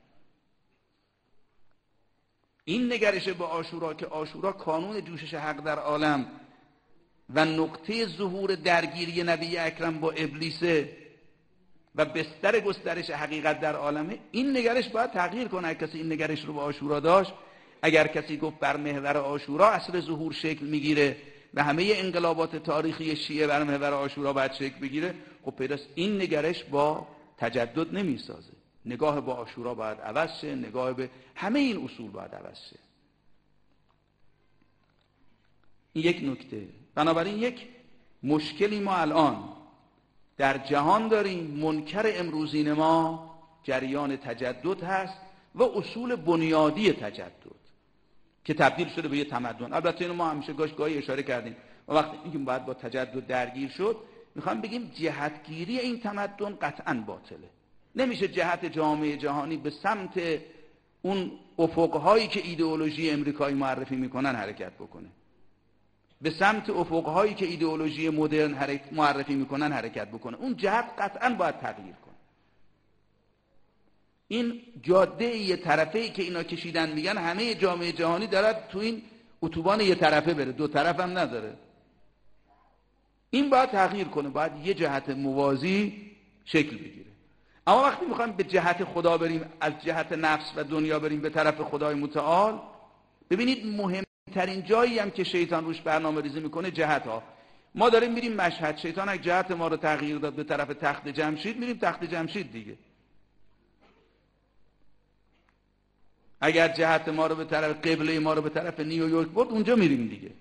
این نگرش به عاشورا که عاشورا کانون جوشش حق در عالم و نقطه ظهور درگیری نبی اکرم با ابلیسه و بستر گسترش حقیقت در عالمه، این نگرش باید تغییر کنه. اگر کسی این نگرش رو به عاشورا داشت، اگر کسی گفت بر محور عاشورا اصل ظهور شکل میگیره و همه انقلابات تاریخی شیعه بر محور عاشورا باید شکل بگیره، خب پیداست این نگرش با تجدد نمیسازه. نگاه با عاشورا باید عوض شه، نگاه به همه این اصول باید عوض شه. این یک نکته. بنابراین یک مشکلی ما الان در جهان داریم. منکر امروزین ما جریان تجدد هست و اصول بنیادی تجدد که تبدیل شده به یه تمدن. البته اینو ما همیشه گاش گاهی اشاره کردیم و وقتی میگیم باید با تجدد درگیر شد، میخوام بگیم جهتگیری این تمدن قطعاً باطله. نمیشه جهت جامعه جهانی به سمت اون افقهایی که ایدئولوژی امریکایی معرفی میکنن حرکت بکنه، به سمت افقهایی که ایدئولوژی مدرن معرفی میکنن حرکت بکنه. اون جهت قطعاً باید تغییر کنه. این جاده یه طرفه‌ای که اینا کشیدن، میگن همه جامعه جهانی دارد تو این اتوبان یه طرفه بره، دو طرف هم نداره. این باید تغییر کنه، باید یه جهت موازی شکل بگیره. اما وقتی میخوایم به جهت خدا بریم، از جهت نفس و دنیا بریم به طرف خدای متعال، ببینید مهمترین جایی هم که شیطان روش برنامه ریزی میکنه جهت ها. ما داریم میریم مشهد، شیطان اگه جهت ما رو تغییر داد به طرف تخت جمشید، میریم تخت جمشید دیگه. اگر جهت ما رو به طرف قبله ما رو به طرف نیویورک برد، اونجا میریم دیگه.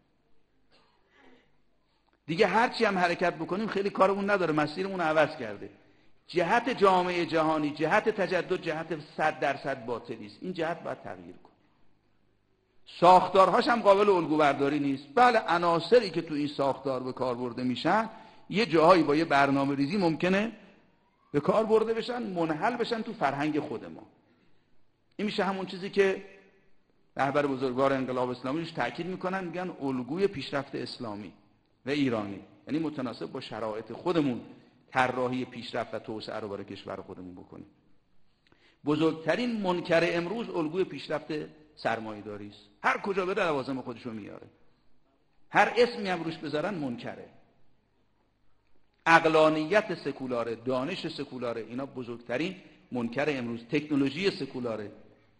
دیگه هرچی هم حرکت بکنیم خیلی کارمون نداره، مسیرمون عوض کرده. جهت جامعه جهانی، جهت تجدد، جهت صد درصد باطلی است. این جهت باید تغییر کنه. ساختارهاش هم قابل الگو برداری نیست. بله عناصری که تو این ساختار به کار برده میشن، یه جاهایی با یه برنامه ریزی ممکنه به کار برده بشن، منحل بشن تو فرهنگ خود ما. این میشه همون چیزی که رهبر بزرگوار انقلاب اسلامی روش تاکید میکنن، میگن الگوی پیشرفت اسلامی و ایرانی، یعنی متناسب با شرایط خودمون طراحی پیشرفت و توسعه رو برای کشور خودمون بکنیم. بزرگترین منکر امروز الگوی پیشرفت سرمایه‌داری است. هر کجا بره لوازم خودشو میاره، هر اسمی هم روش بذارن منکره. عقلانیت سکولاره، دانش سکولاره، اینا بزرگترین منکر امروز تکنولوژی سکولاره.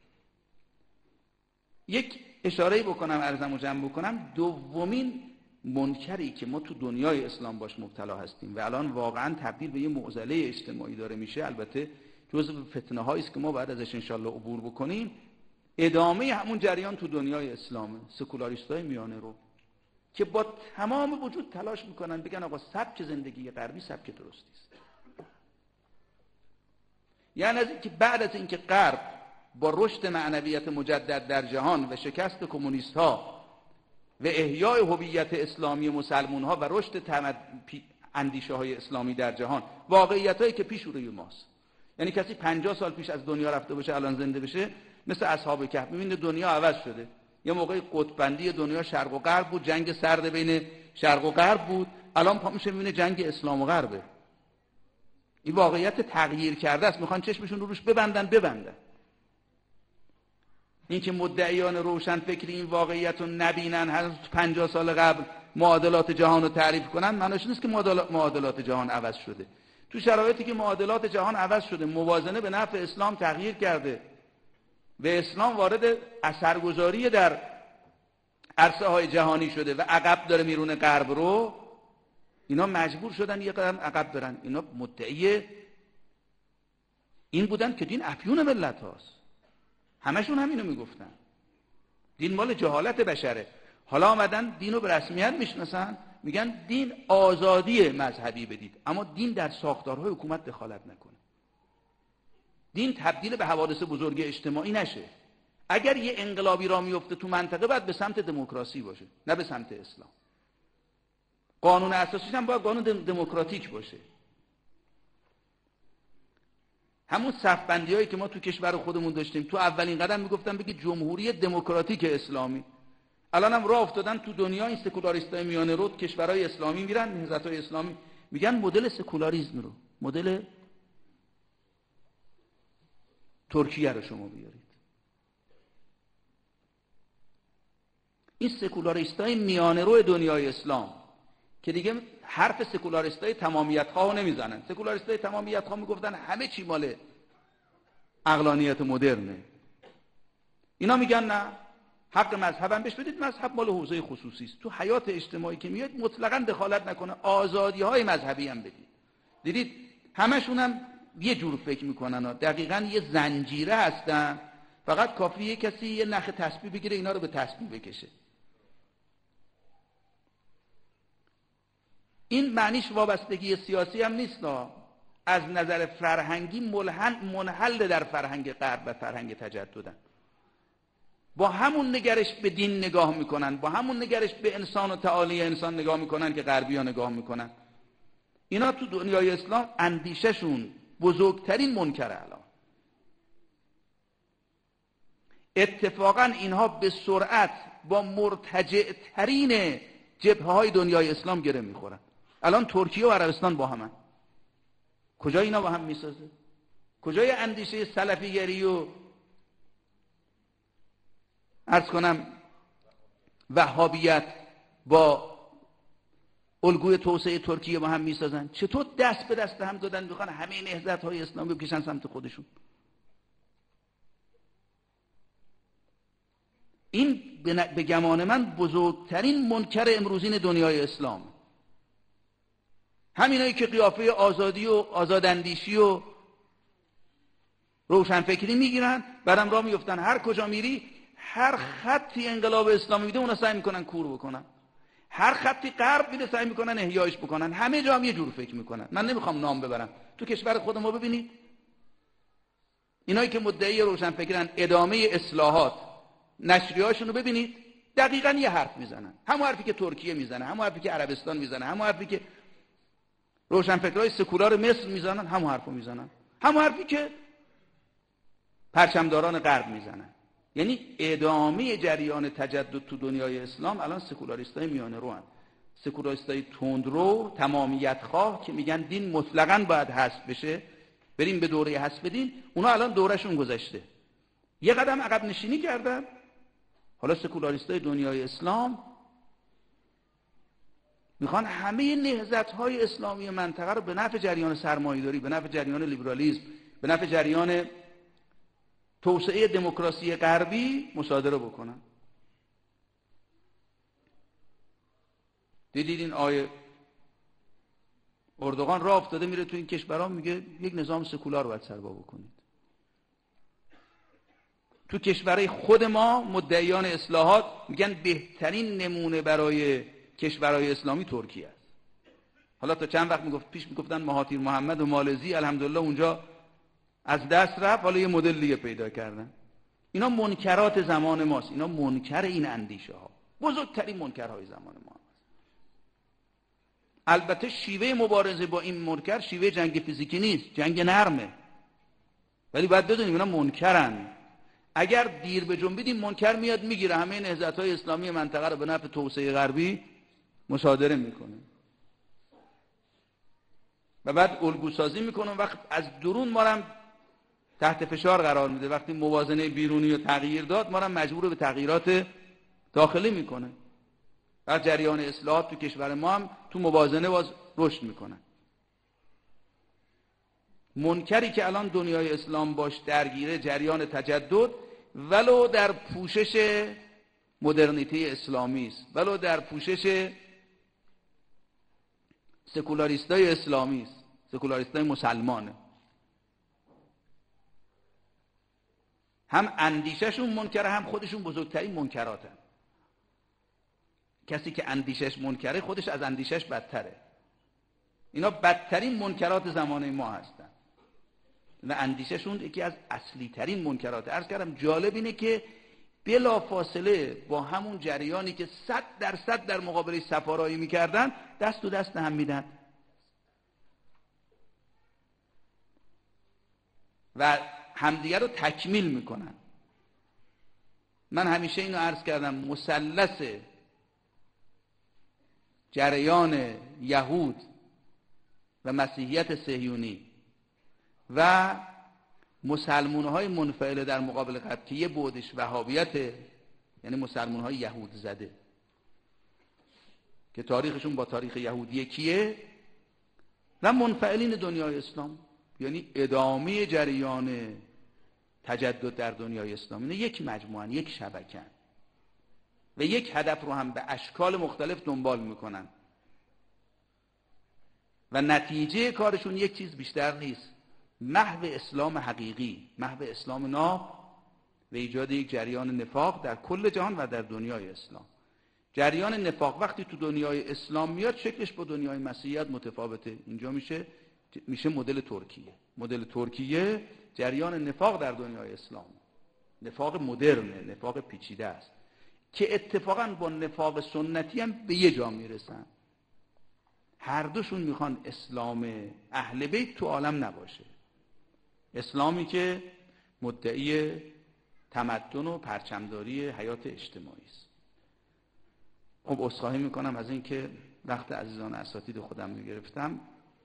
یک اشاره بکنم، عرضم رو جمع بکنم. دومین منکری که ما تو دنیای اسلام باش مبتلا هستیم و الان واقعا تبدیل به یه معضله اجتماعی داره میشه، البته جزء فتنه هایی است که ما باید ازش انشالله عبور بکنیم، ادامه همون جریان تو دنیای اسلامه. سکولاریستای میانه رو که با تمام وجود تلاش میکنن بگن آقا سبک زندگی غربی سبک درستی است. یعنی از اینکه بعد از اینکه غرب با رشد معنویت مجدد در جهان و شکست کمونیست ها و احیای هویت اسلامی مسلمان ها و رشد اندیشه های اسلامی در جهان، واقعیت هایی که پیش روی ماست، یعنی کسی پنجاه سال پیش از دنیا رفته باشه الان زنده بشه مثل اصحاب کهف، میبینه دنیا عوض شده. یه موقع قطبندی دنیا شرق و غرب بود، جنگ سرد بین شرق و غرب بود، الان پا میشه میبینه جنگ اسلام و غربه. این واقعیت تغییر کرده است، میخوان چشمشون رو روش ببندن ببندن. این که مدعیان روشن فکری این واقعیت رو نبینن، هر پنجاه سال قبل معادلات جهان رو تعریف کنن، معنیش نیست که معادلات جهان عوض شده. تو شرایطی که معادلات جهان عوض شده، موازنه به نفع اسلام تغییر کرده و اسلام وارد اثرگذاری در عرصه های جهانی شده و عقب داره میرونه غرب رو، اینا مجبور شدن یه قدم عقب برن. اینا مدعی این بودن که دین افیون ملت هاست، همشون همینو میگفتن، دین مال جهالت بشره. حالا آمدن دینو به رسمیت میشناسن، میگن دین آزادی مذهبی بدید، اما دین در ساختارهای حکومت دخالت نکنه، دین تبدیل به حوادث بزرگ اجتماعی نشه. اگر یه انقلابی را میفته تو منطقه باید به سمت دموکراسی باشه، نه به سمت اسلام. قانون اساسیش هم باید قانون دموکراتیک باشه. همون صف‌بندی هایی که ما تو کشور خودمون داشتیم، تو اولین قدم میگفتن بگی جمهوری دموکراتیک اسلامی، الان هم راه افتادن تو دنیا این سکولاریستای میانه رو، کشورهای اسلامی میرن، نهضت‌های اسلامی میگن مدل سکولاریسم رو، مدل ترکیه رو شما بیارید. این سکولاریستای میانه رو دنیای اسلام که دیگه حرف سکولاریستای تمامیت خواه نمیزنن. سکولاریستای تمامیت خواه میگفتن همه چی مال عقلانیت مدرنه. اینا میگن نه، حق مذهبم بهش بدید، مذهب مال حوزه خصوصی است، تو حیات اجتماعی که میاد مطلقاً دخالت نکنه، آزادی های مذهبی هم بدید. دیدید همشون هم یه جور فکر میکنن، دقیقاً یه زنجیره هستن، فقط کافیه کسی یه نخ تسبیح بگیره اینا رو به تسبیح بکشه. این معنیش وابستگی سیاسی هم نیست، از نظر فرهنگی منحل در فرهنگ غرب و فرهنگ تجددن. با همون نگرش به دین نگاه میکنن، با همون نگرش به انسان و تعالی انسان نگاه میکنن که غربی ها نگاه میکنن. اینا تو دنیای اسلام اندیششون بزرگترین منکره. الان اتفاقا اینها به سرعت با مرتجع ترین جبهه های دنیای اسلام گره میخورن. الان ترکیه و عربستان با همن. کجا اینا با هم میسازه؟ کجای اندیشه سلفیگری و عرض کنم وهابیت با الگوی توسعه ترکیه با هم میسازن؟ چطور دست به دست هم دادن میخوان همه نهضت های اسلامی بکشن سمت خودشون؟ این به گمان من بزرگترین منکر امروزین دنیای اسلام. همینایی که قیافه آزادی و آزاداندیشی و روشنفکری میگیرن، بعدم راه میفتن هر کجا میری هر خطی انقلاب اسلامی میده اونا سعی میکنن کور بکنن، هر خطی غرب میده سعی میکنن احیایش بکنن، همه جا هم یه جور فکر میکنن. من نمیخوام نام ببرم، تو کشور خود ما ببینید اینایی که مدعی روشنفکرن ادامه اصلاحات نشریهاشون رو ببینید، دقیقاً یه حرف میزنن، همون حرفی که ترکیه میزنه، همون حرفی که عربستان میزنه، همون حرفی که روشنفکرای سکولار مصر میزنن، همون حرفو میزنن، همون حرفی که پرچمداران غرب میزنن. یعنی ادامه جریان تجدد تو دنیای اسلام الان سکولاریستای میانه رو هستن، سکولاریستای تندرو تمامیت خواه که میگن دین مطلقاً باید حذف بشه، بریم به دوره حذف دین. اونا الان دورهشون گذشته، یه قدم عقب نشینی کردن. حالا سکولاریستای دنیای اسلام میخوان همه نهضت‌های اسلامی منطقه رو به نفع جریان سرمایه‌داری، به نفع جریان لیبرالیسم، به نفع جریان توسعه دموکراسی غربی مصادره بکنن. دیدید این آیه اردوغان راه افتاده میره تو این کشورها میگه یک نظام سکولار باید سرپا بکنید. تو کشورهای خود ما مدعیان اصلاحات میگن بهترین نمونه برای کشورهای اسلامی ترکیه است. حالا تا چند وقت میگفت پیش میگفتن مهاتیر محمد و مالزی، الحمدلله اونجا از دست رفت، حالا یه مدل دیگه پیدا کردن. اینا منکرات زمان ماست، اینا منکر این اندیشه ها، بزرگترین منکرهای زمان ما هست. البته شیوه مبارزه با این منکر شیوه جنگ فیزیکی نیست، جنگ نرمه، ولی باید بدونیم اینا منکرن. اگر دیر به جنبیدیم منکر میاد میگیره، همه نهضت‌های اسلامی منطقه رو به نفع توسعه غربی مصادره میکنه و بعد الگو سازی میکنه. وقت از درون ما هم تحت فشار قرار میده، وقتی موازنه بیرونی رو تغییر داد ما هم مجبور به تغییرات داخلی میکنه. در جریان اصلاحات تو کشور ما هم تو موازنه باز رشد میکنه. منکری که الان دنیای اسلام باش درگیره جریان تجدد، ولو در پوشش مدرنیته اسلامی است، ولو در پوشش سکولاریستای اسلامی است، سکولاریستای مسلمانه. هم اندیشهشون منکره، هم خودشون بزرگترین منکراتن. کسی که اندیشش منکره خودش از اندیشش بدتره. اینا بدترین منکرات زمانه ما هستن و اندیششون یکی از اصلی ترین منکرات. عرض کردم جالب اینه که بلا فاصله با همون جریانی که صد درصد در مقابل سفارایی میکردن دست و دست هم میدن و همدیگه رو تکمیل میکنن. من همیشه اینو عرض کردم، مثلث جریان یهود و مسیحیت صهیونی و مسلمان‌های منفعل در مقابل غرب که یه بعدش وهابیت، یعنی مسلمان‌های یهود زده که تاریخشون با تاریخ یهودی یکیه، و منفعلین دنیای اسلام، یعنی ادامه جریان تجدد در دنیای اسلام. اینه یک مجموعه، یک شبکه و یک هدف رو هم به اشکال مختلف دنبال میکنن و نتیجه کارشون یک چیز بیشتر نیست، محو اسلام حقیقی، محو اسلام ناب و ایجاد یک جریان نفاق در کل جهان و در دنیای اسلام. جریان نفاق وقتی تو دنیای اسلام میاد شکلش با دنیای مسیحیت متفاوته. اینجا میشه میشه مدل ترکیه. مدل ترکیه جریان نفاق در دنیای اسلام، نفاق مدرنه، نفاق پیچیده است که اتفاقا با نفاق سنتی هم به یه جا میرسن. هر دوشون میخوان اسلام اهل بیت تو عالم نباشه، اسلامی که مدعی تمدن و پرچمداری حیات اجتماعی است. خب عذرخواهی میکنم از این که وقت عزیزان اساتید خودم رو گرفتم.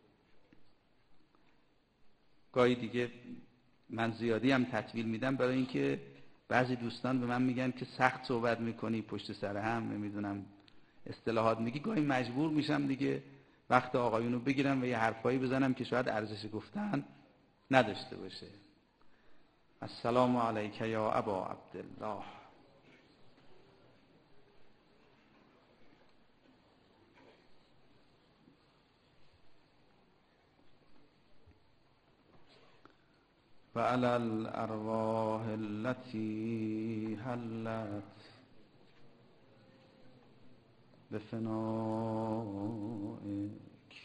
گاهی دیگه من زیادی هم تطویل میدم برای اینکه بعضی دوستان به من میگن که سخت صحبت میکنی، پشت سر هم نمیدونم اصطلاحات میگی. گاهی مجبور میشم دیگه وقت آقایونو بگیرم و یه حرفایی بزنم که شاید ارزش گفتن نداشته باشه. السلام علیک یا ابا عبدالله. و علی الارواح التي حلت بفنائک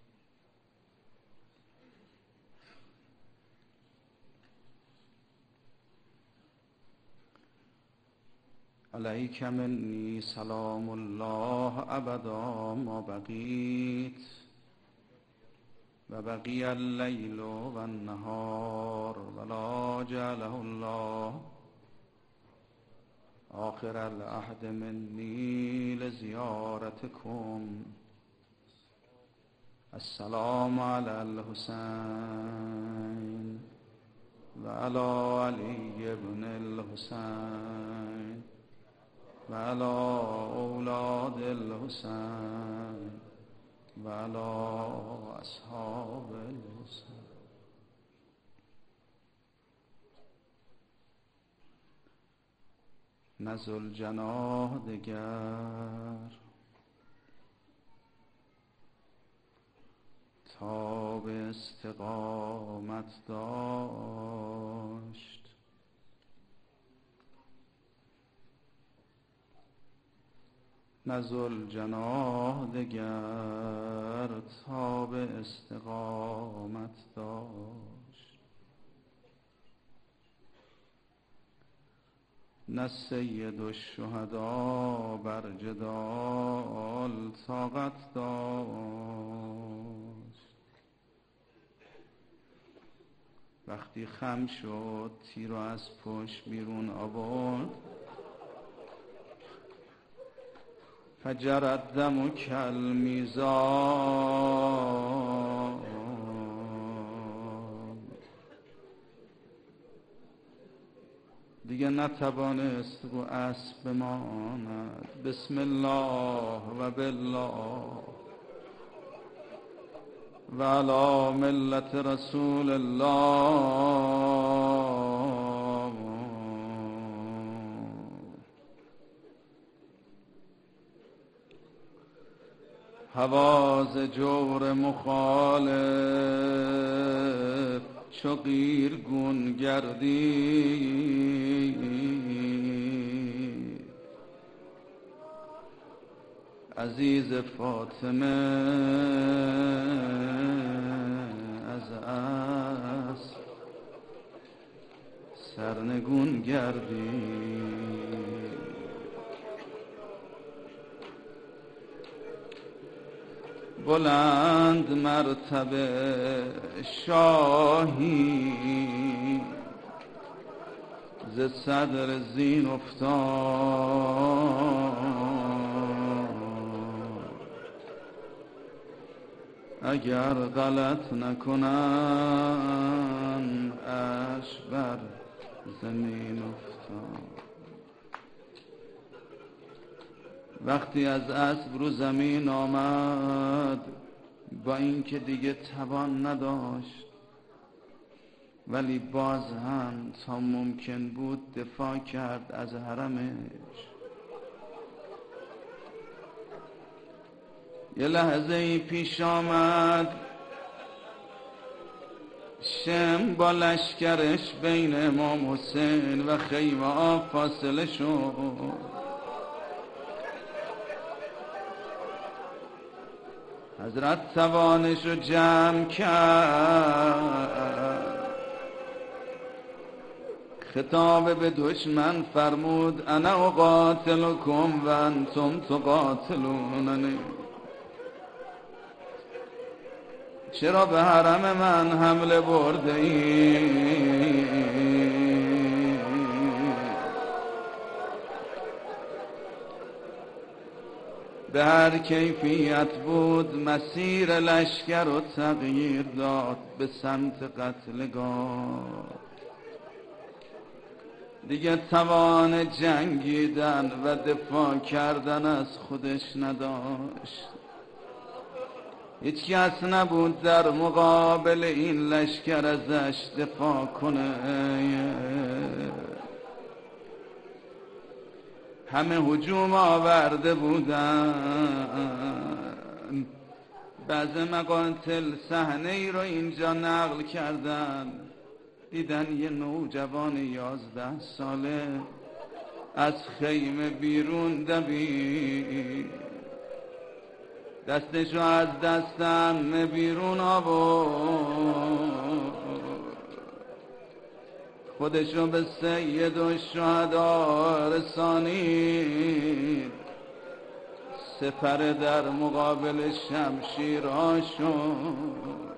علیک منی سلام الله ابدا ما بقیت و بقی اللیل و النهار ولا جعله الله آخر العهد منی لزیارتکم. السلام علی الحسین و علی علی ابن الحسین و علی اولاد الحسین و علی اصحاب الحسین. نه ذوالجناح دگر تا به استقامت داشت، نه ذوالجناح دگر تا به استقامت داشت، نه سید الشهدا بر جدال طاقت داشت. وقتی خم شد تیر رو از پشت بیرون آورد، فجر الدم کالمیزان، دیگه نتوانست رو اسب بماند. بسم الله و بالله و علی ملت رسول الله، هواز جور مخالف چو قیرگون گردی، عزیز فاطمه از اسب سرنگون گردی. بلند مرتبه شاهی ز صدر زین افتاد، اگر غلط نکنم اش بر زمین افتاد. وقتی از اسب رو زمین آمد، با اینکه دیگه توان نداشت، ولی باز هم تا ممکن بود دفاع کرد از حرمش. یه لحظه ای پیش آمد شم با لشکرش بین امام حسین و خیمه آب فاصله شد. حضرت توانش رو جمع کرد، خطاب به دشمن فرمود انا اقاتلکم و انتم تقاتلوننی. چرا به حرم من حمله برده ای؟ به هر کیفیت بود مسیر لشکر رو تغییر داد به سمت قتلگاه. دیگه توان جنگیدن و دفاع کردن از خودش نداشت. هیچ کس نبود در مقابل این لشکر ازش دفاع کنه. همه هجوم آورده بودن. بعض مقاتل صحنه ای رو اینجا نقل کردن، دیدن یه نوجوان یازده ساله از خیمه بیرون دوید، دستشو از دستم بیرون آورد، خودشو به سید الشهدا رسانید. سپر در مقابل شمشیرها شد،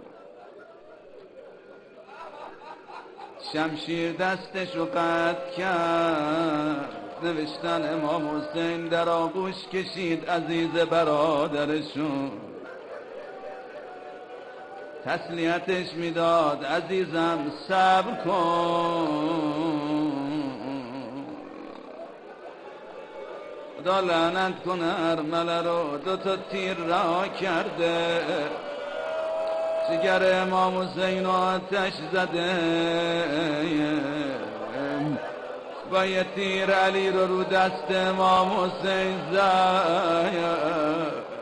شمشیر دستشو قطع کرد. نوشتن امام حسین در آغوش کشید عزیز برادرشون، تسلیتش میداد عزیزم صبر کن، خدا لعنت کنه ارمله رو دو تا تیر رها کرده، جگر امام حسین آتش زده. با یه تیر علی رو رو دست امام حسین زد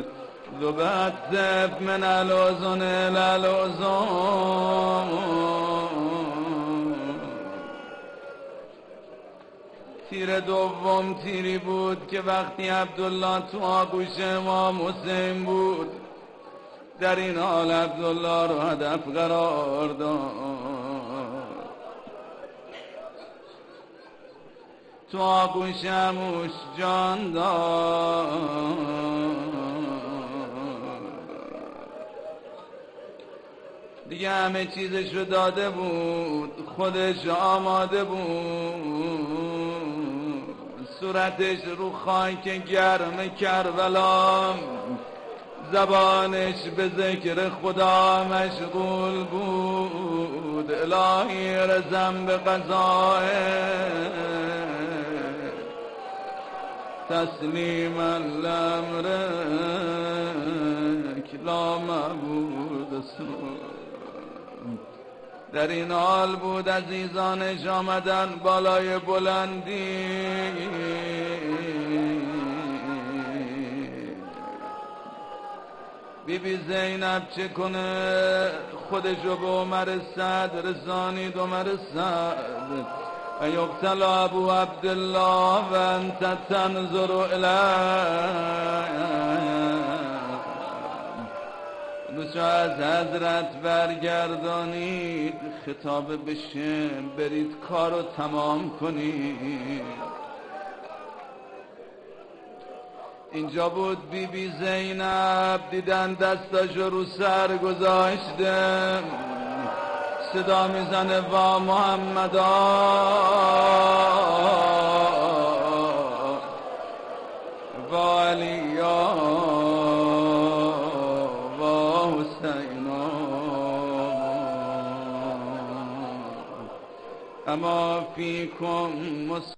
لبت من الازن الالازن. تیر دوم تیری بود که وقتی عبدالله تو آغوش امام حسین بود در این حال عبدالله رو هدف قرار داد، تو آغوش عموش جان داد. دیگه همه چیزش رو داده بود، خودش آماده بود، صورتش رو خاک گرم کربلا، زبانش به ذکر خدا مشغول بود. الهی رزم به قضای تسلیما لامرک لا معبود سوء. در این حال بود عزیزانش آمدن بالای بلندی، بی بی زینب چه کنه؟ خودشو به عمر سعد رسانید. عمر سعد ایقتل ابو عبدالله و انت تنظر الیه، بسو از حضرت برگردانید، خطاب بشه برید کارو تمام کنید. اینجا بود بی بی زینب دیدن دستاشو رو سر گذاشته، صدا میزنه وا محمدا وا علیا وا حسینا اما فیکم